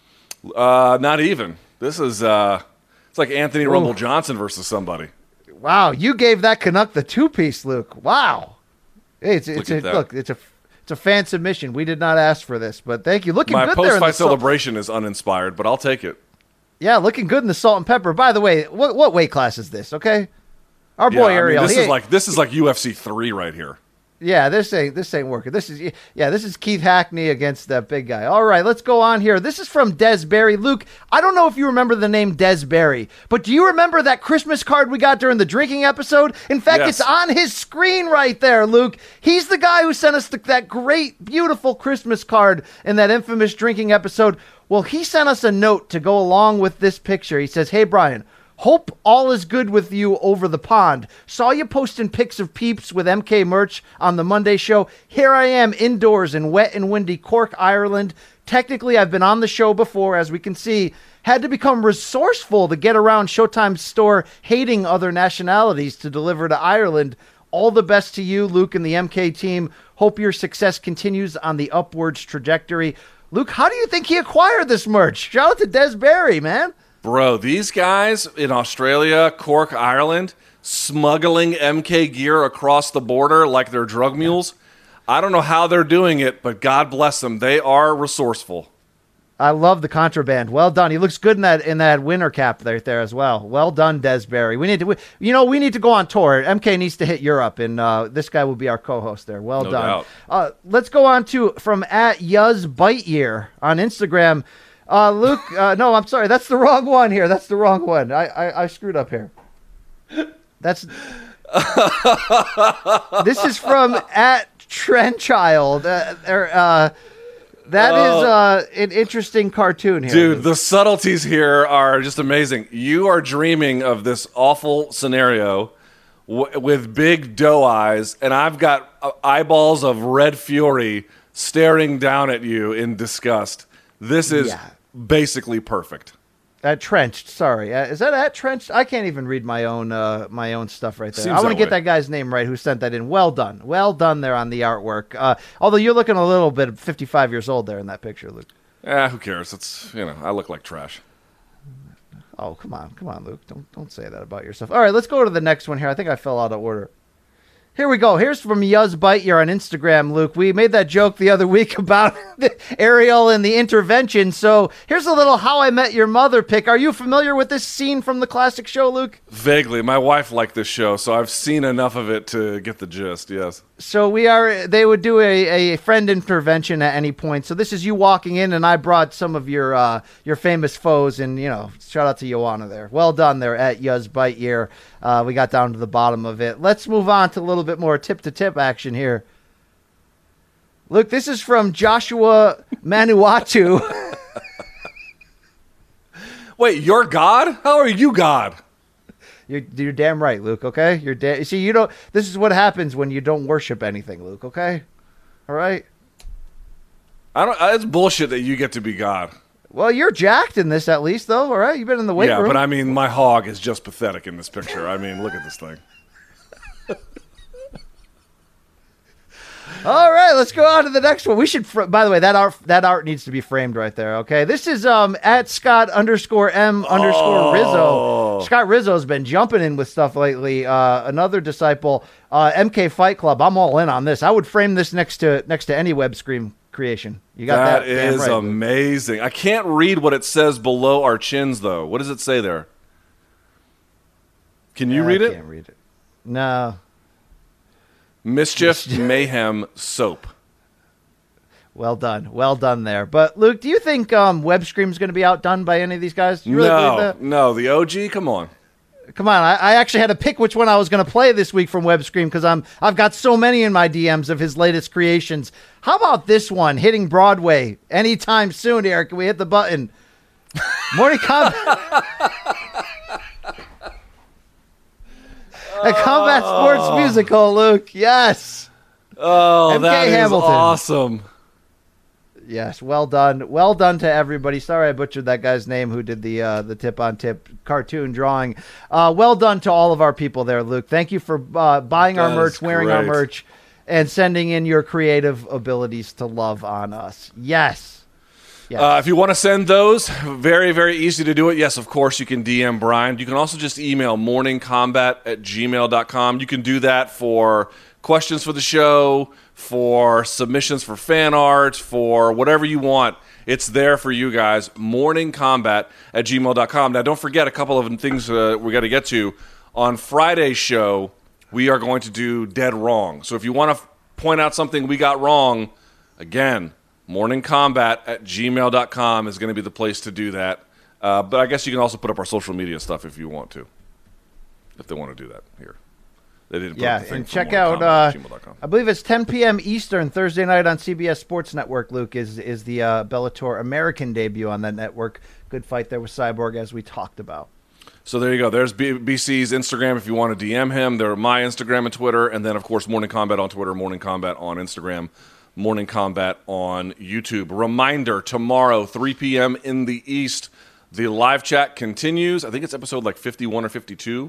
Uh, not even. This is. Uh, it's like Anthony Rumble Johnson versus somebody.
Wow, you gave that Canuck the two-piece, Luke. Wow. Hey, it's it's
Look
a,
at that.
look. It's a it's a fan submission. We did not ask for this, but thank you. Looking
My
good there. in the
post-fight
salt-
celebration is uninspired, but I'll take it.
Yeah, looking good in the salt and pepper. By the way, what what weight class is this? Okay, our
Yeah,
boy
I mean,
Ariel.
this
he
is
ain't-
like this is like U F C three right here.
Yeah, this ain't this ain't working. This is yeah, this is Keith Hackney against that big guy. All right, let's go on here. This is from Des Barry. Luke, I don't know if you remember the name Des Barry, but do you remember that Christmas card we got during the drinking episode? In fact,
Yes.
it's on his screen right there, Luke. He's the guy who sent us the, that great, beautiful Christmas card in that infamous drinking episode. Well, he sent us a note to go along with this picture. He says, "Hey, Brian, hope all is good with you over the pond. Saw you posting pics of peeps with M K merch on the Monday show. Here I am indoors in wet and windy Cork, Ireland. Technically, I've been on the show before, as we can see. Had to become resourceful to get around Showtime's store, hating other nationalities to deliver to Ireland. All the best to you, Luke, and the M K team. Hope your success continues on the upwards trajectory." Luke, how do you think he acquired this merch? Shout out to Des Barry, man.
Bro, these guys in Australia, Cork, Ireland, smuggling M K gear across the border like they're drug mules. I don't know how they're doing it, but God bless them. They are resourceful.
I love the contraband. Well done. He looks good in that in that winter cap right there as well. Well done, Des Barry. We need to, we, you know, we need to go on tour. M K needs to hit Europe, and uh, this guy will be our co-host there. Well
No
done.
doubt.
Uh, let's go on to from at Yuz Bite Year on Instagram. Uh, Luke, uh, no, I'm sorry. That's the wrong one here. That's the wrong one. I, I, I screwed up here. That's this is from at Trenchild. Uh, er, uh, that is uh, an interesting cartoon here.
Dude,
Luke.
the subtleties here are just amazing. You are dreaming of this awful scenario w- with big doe eyes, and I've got uh, eyeballs of red fury staring down at you in disgust. This is
Yeah.
basically perfect.
At Trenched, sorry. Uh, is that at Trenched? I can't even read my own uh, my own stuff right there.
Seems
I want to
that
get
way.
that guy's name right who sent that in. Well done. Well done there on the artwork. Uh, although you're looking a little bit fifty-five years old there in that picture, Luke.
Eh, who cares? It's, you know, I look like trash.
Oh, come on. Come on, Luke. Don't don't say that about yourself. All right, let's go to the next one here. I think I fell out of order. Here we go. Here's from Yuz Bite Year on Instagram, Luke. We made that joke the other week about the Ariel and the intervention. So here's a little How I Met Your Mother pick. Are you familiar with this scene from the classic show, Luke?
Vaguely. My wife liked this show, so I've seen enough of it to get the gist, yes.
So we are, they would do a, a friend intervention at any point. So this is you walking in, and I brought some of your uh, your famous foes, and, you know, shout out to Joanna there. Well done there at Yuz Bite Year. Uh, we got down to the bottom of it. Let's move on to a little bit more tip-to-tip action here. Look, this is from Joshua Manuatu.
Wait, you're God? How are you God?
You're, you're damn right, Luke, okay? You're da- See, you don't, this is what happens when you don't worship anything, Luke, okay? All right?
I don't. It's bullshit that you get to be God.
Well, you're jacked in this at least, though, all right? You've been in the weight
Yeah,
room.
but I mean, my hog is just pathetic in this picture. I mean, look at this thing.
All right, let's go on to the next one. We should, fr- by the way, that art that art needs to be framed right there. Okay, this is um at Scott underscore M underscore Rizzo. Scott Rizzo's been jumping in with stuff lately. Uh, another disciple, uh, M K Fight Club. I'm all in on this. I would frame this next to next to any web screen creation. You got that?
That is
right,
amazing. I can't read what it says below our chins, though. What does it say there? Can you
Yeah,
read
I
it?
can't read it. No.
Mischief, mayhem, soap.
Well done. Well done there. But, Luke, do you think um, Web Scream's going to be outdone by any of these guys? You really believe
No,
that?
no. The O G, come on.
Come on. I, I actually had to pick which one I was going to play this week from Web Scream because I'm I've got so many in my D Ms of his latest creations. How about this one hitting Broadway anytime soon, Eric? Can we hit the button? Morning Combat. A combat sports musical, Luke. Yes.
Oh,
M K
that is
Hamilton.
awesome.
Yes, well done. Well done to everybody. Sorry I butchered that guy's name who did the uh, the tip on tip cartoon drawing. Uh, well done to all of our people there, Luke. Thank you for uh, buying our
That
merch,
is
wearing our
great.
merch, and sending in your creative abilities to love on us. Yes. Yes.
Uh, if you want to send those, very, very easy to do it. Yes, of course, you can D M Brian. You can also just email morningcombat at gmail dot com. You can do that for questions for the show, for submissions for fan art, for whatever you want. It's there for you guys, morningcombat at gmail dot com. Now, don't forget a couple of things uh, we got to get to. On Friday's show, we are going to do Dead Wrong. So if you want to f- point out something we got wrong, again, morningcombat at gmail dot com is going to be the place to do that. Uh, but I guess you can also put up our social media stuff if you want to, if they want to do that here. They didn't put
Yeah,
up the thing
and
for
check out,
morningcombat
uh,
at gmail dot com.
I believe it's ten p.m. Eastern Thursday night on C B S Sports Network, Luke, is is the uh, Bellator American debut on that network. Good fight there with Cyborg, as we talked about.
So there you go. There's B- BC's Instagram if you want to D M him. There are my Instagram and Twitter. And then, of course, Morning Combat on Twitter, Morning Combat on Instagram, Morning Combat on YouTube. Reminder, tomorrow, three p.m. in the East, the live chat continues. I think it's episode like fifty-one or fifty-two.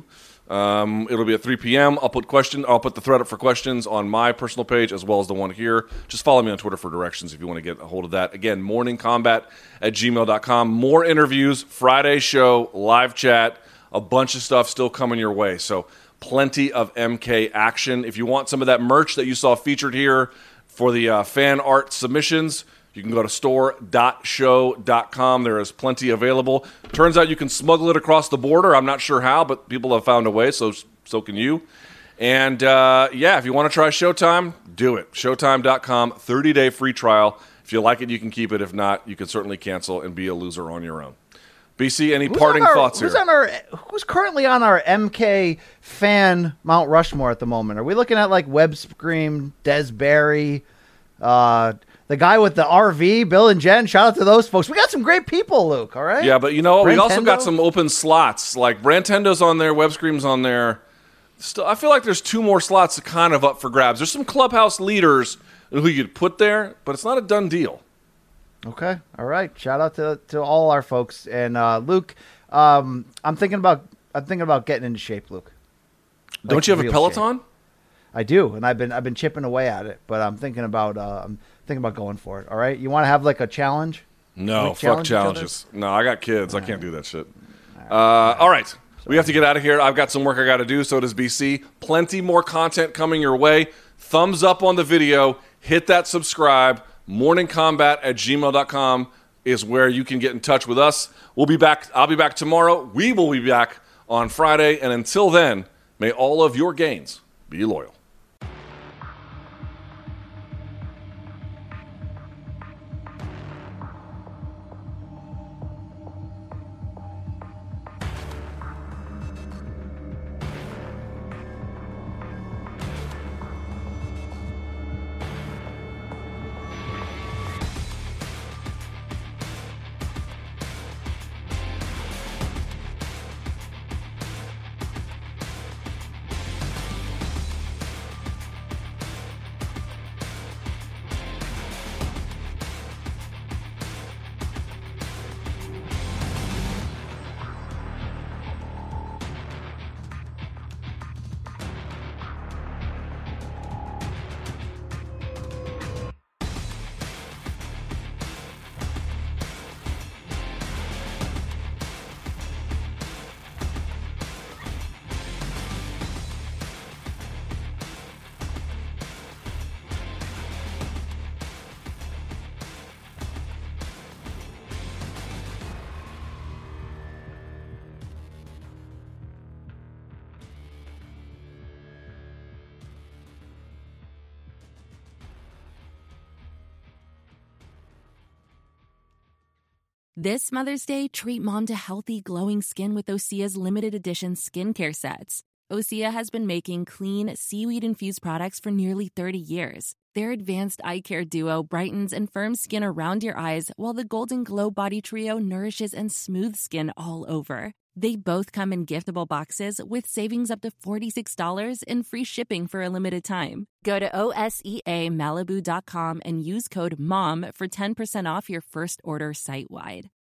Um, it'll be at three p.m. I'll put question. I'll put the thread up for questions on my personal page as well as the one here. Just follow me on Twitter for directions if you want to get a hold of that. Again, morningcombat at gmail dot com. More interviews, Friday show, live chat, a bunch of stuff still coming your way. So plenty of M K action. If you want some of that merch that you saw featured here for the uh, fan art submissions, you can go to store dot show dot com. There is plenty available. Turns out you can smuggle it across the border. I'm not sure how, but people have found a way, so so can you. And, uh, yeah, if you want to try Showtime, do it. Showtime dot com, thirty-day free trial. If you like it, you can keep it. If not, you can certainly cancel and be a loser on your own. B C, any
Who's
parting
on our-
thoughts
who's
here?
On our, who's currently on our M K fan Mount Rushmore at the moment? Are we looking at like Web Scream, Des Barry, uh, the guy with the R V, Bill and Jen? Shout out to those folks. We got some great people, Luke, all right?
Yeah, but you know what? We also got
Brantendo?
some open slots. Like Brantendo's on there, Web Scream's on there. Still, I feel like there's two more slots kind of up for grabs. There's some clubhouse leaders who you could put there, but it's not a done deal.
Okay, all right. Shout out to, to all our folks. And uh, Luke, um, I'm thinking about I'm thinking about getting into shape, Luke.
Don't
Like
you have a
real
Peloton?
shape. I do, and I've been I've been chipping away at it, but I'm thinking about uh, I'm thinking about going for it. All right, you want to have like a challenge?
No,
Like
fuck
challenge each other?
challenges. No, I got kids. I can't do that shit. Uh, all right. We have to get out of here. I've got some work I got to do. So does B C. Plenty more content coming your way. Thumbs up on the video. Hit that subscribe. morningcombat at gmail dot com is where you can get in touch with us. We'll be back. I'll be back tomorrow. We will be back on Friday. And until then, may all of your gains be loyal.
This Mother's Day, treat mom to healthy, glowing skin with Osea's limited edition skincare sets. Osea has been making clean, seaweed-infused products for nearly thirty years. Their advanced eye care duo brightens and firms skin around your eyes, while the Golden Glow Body Trio nourishes and smooths skin all over. They both come in giftable boxes with savings up to forty-six dollars and free shipping for a limited time. Go to O S E A Malibu dot com and use code MOM for ten percent off your first order site-wide.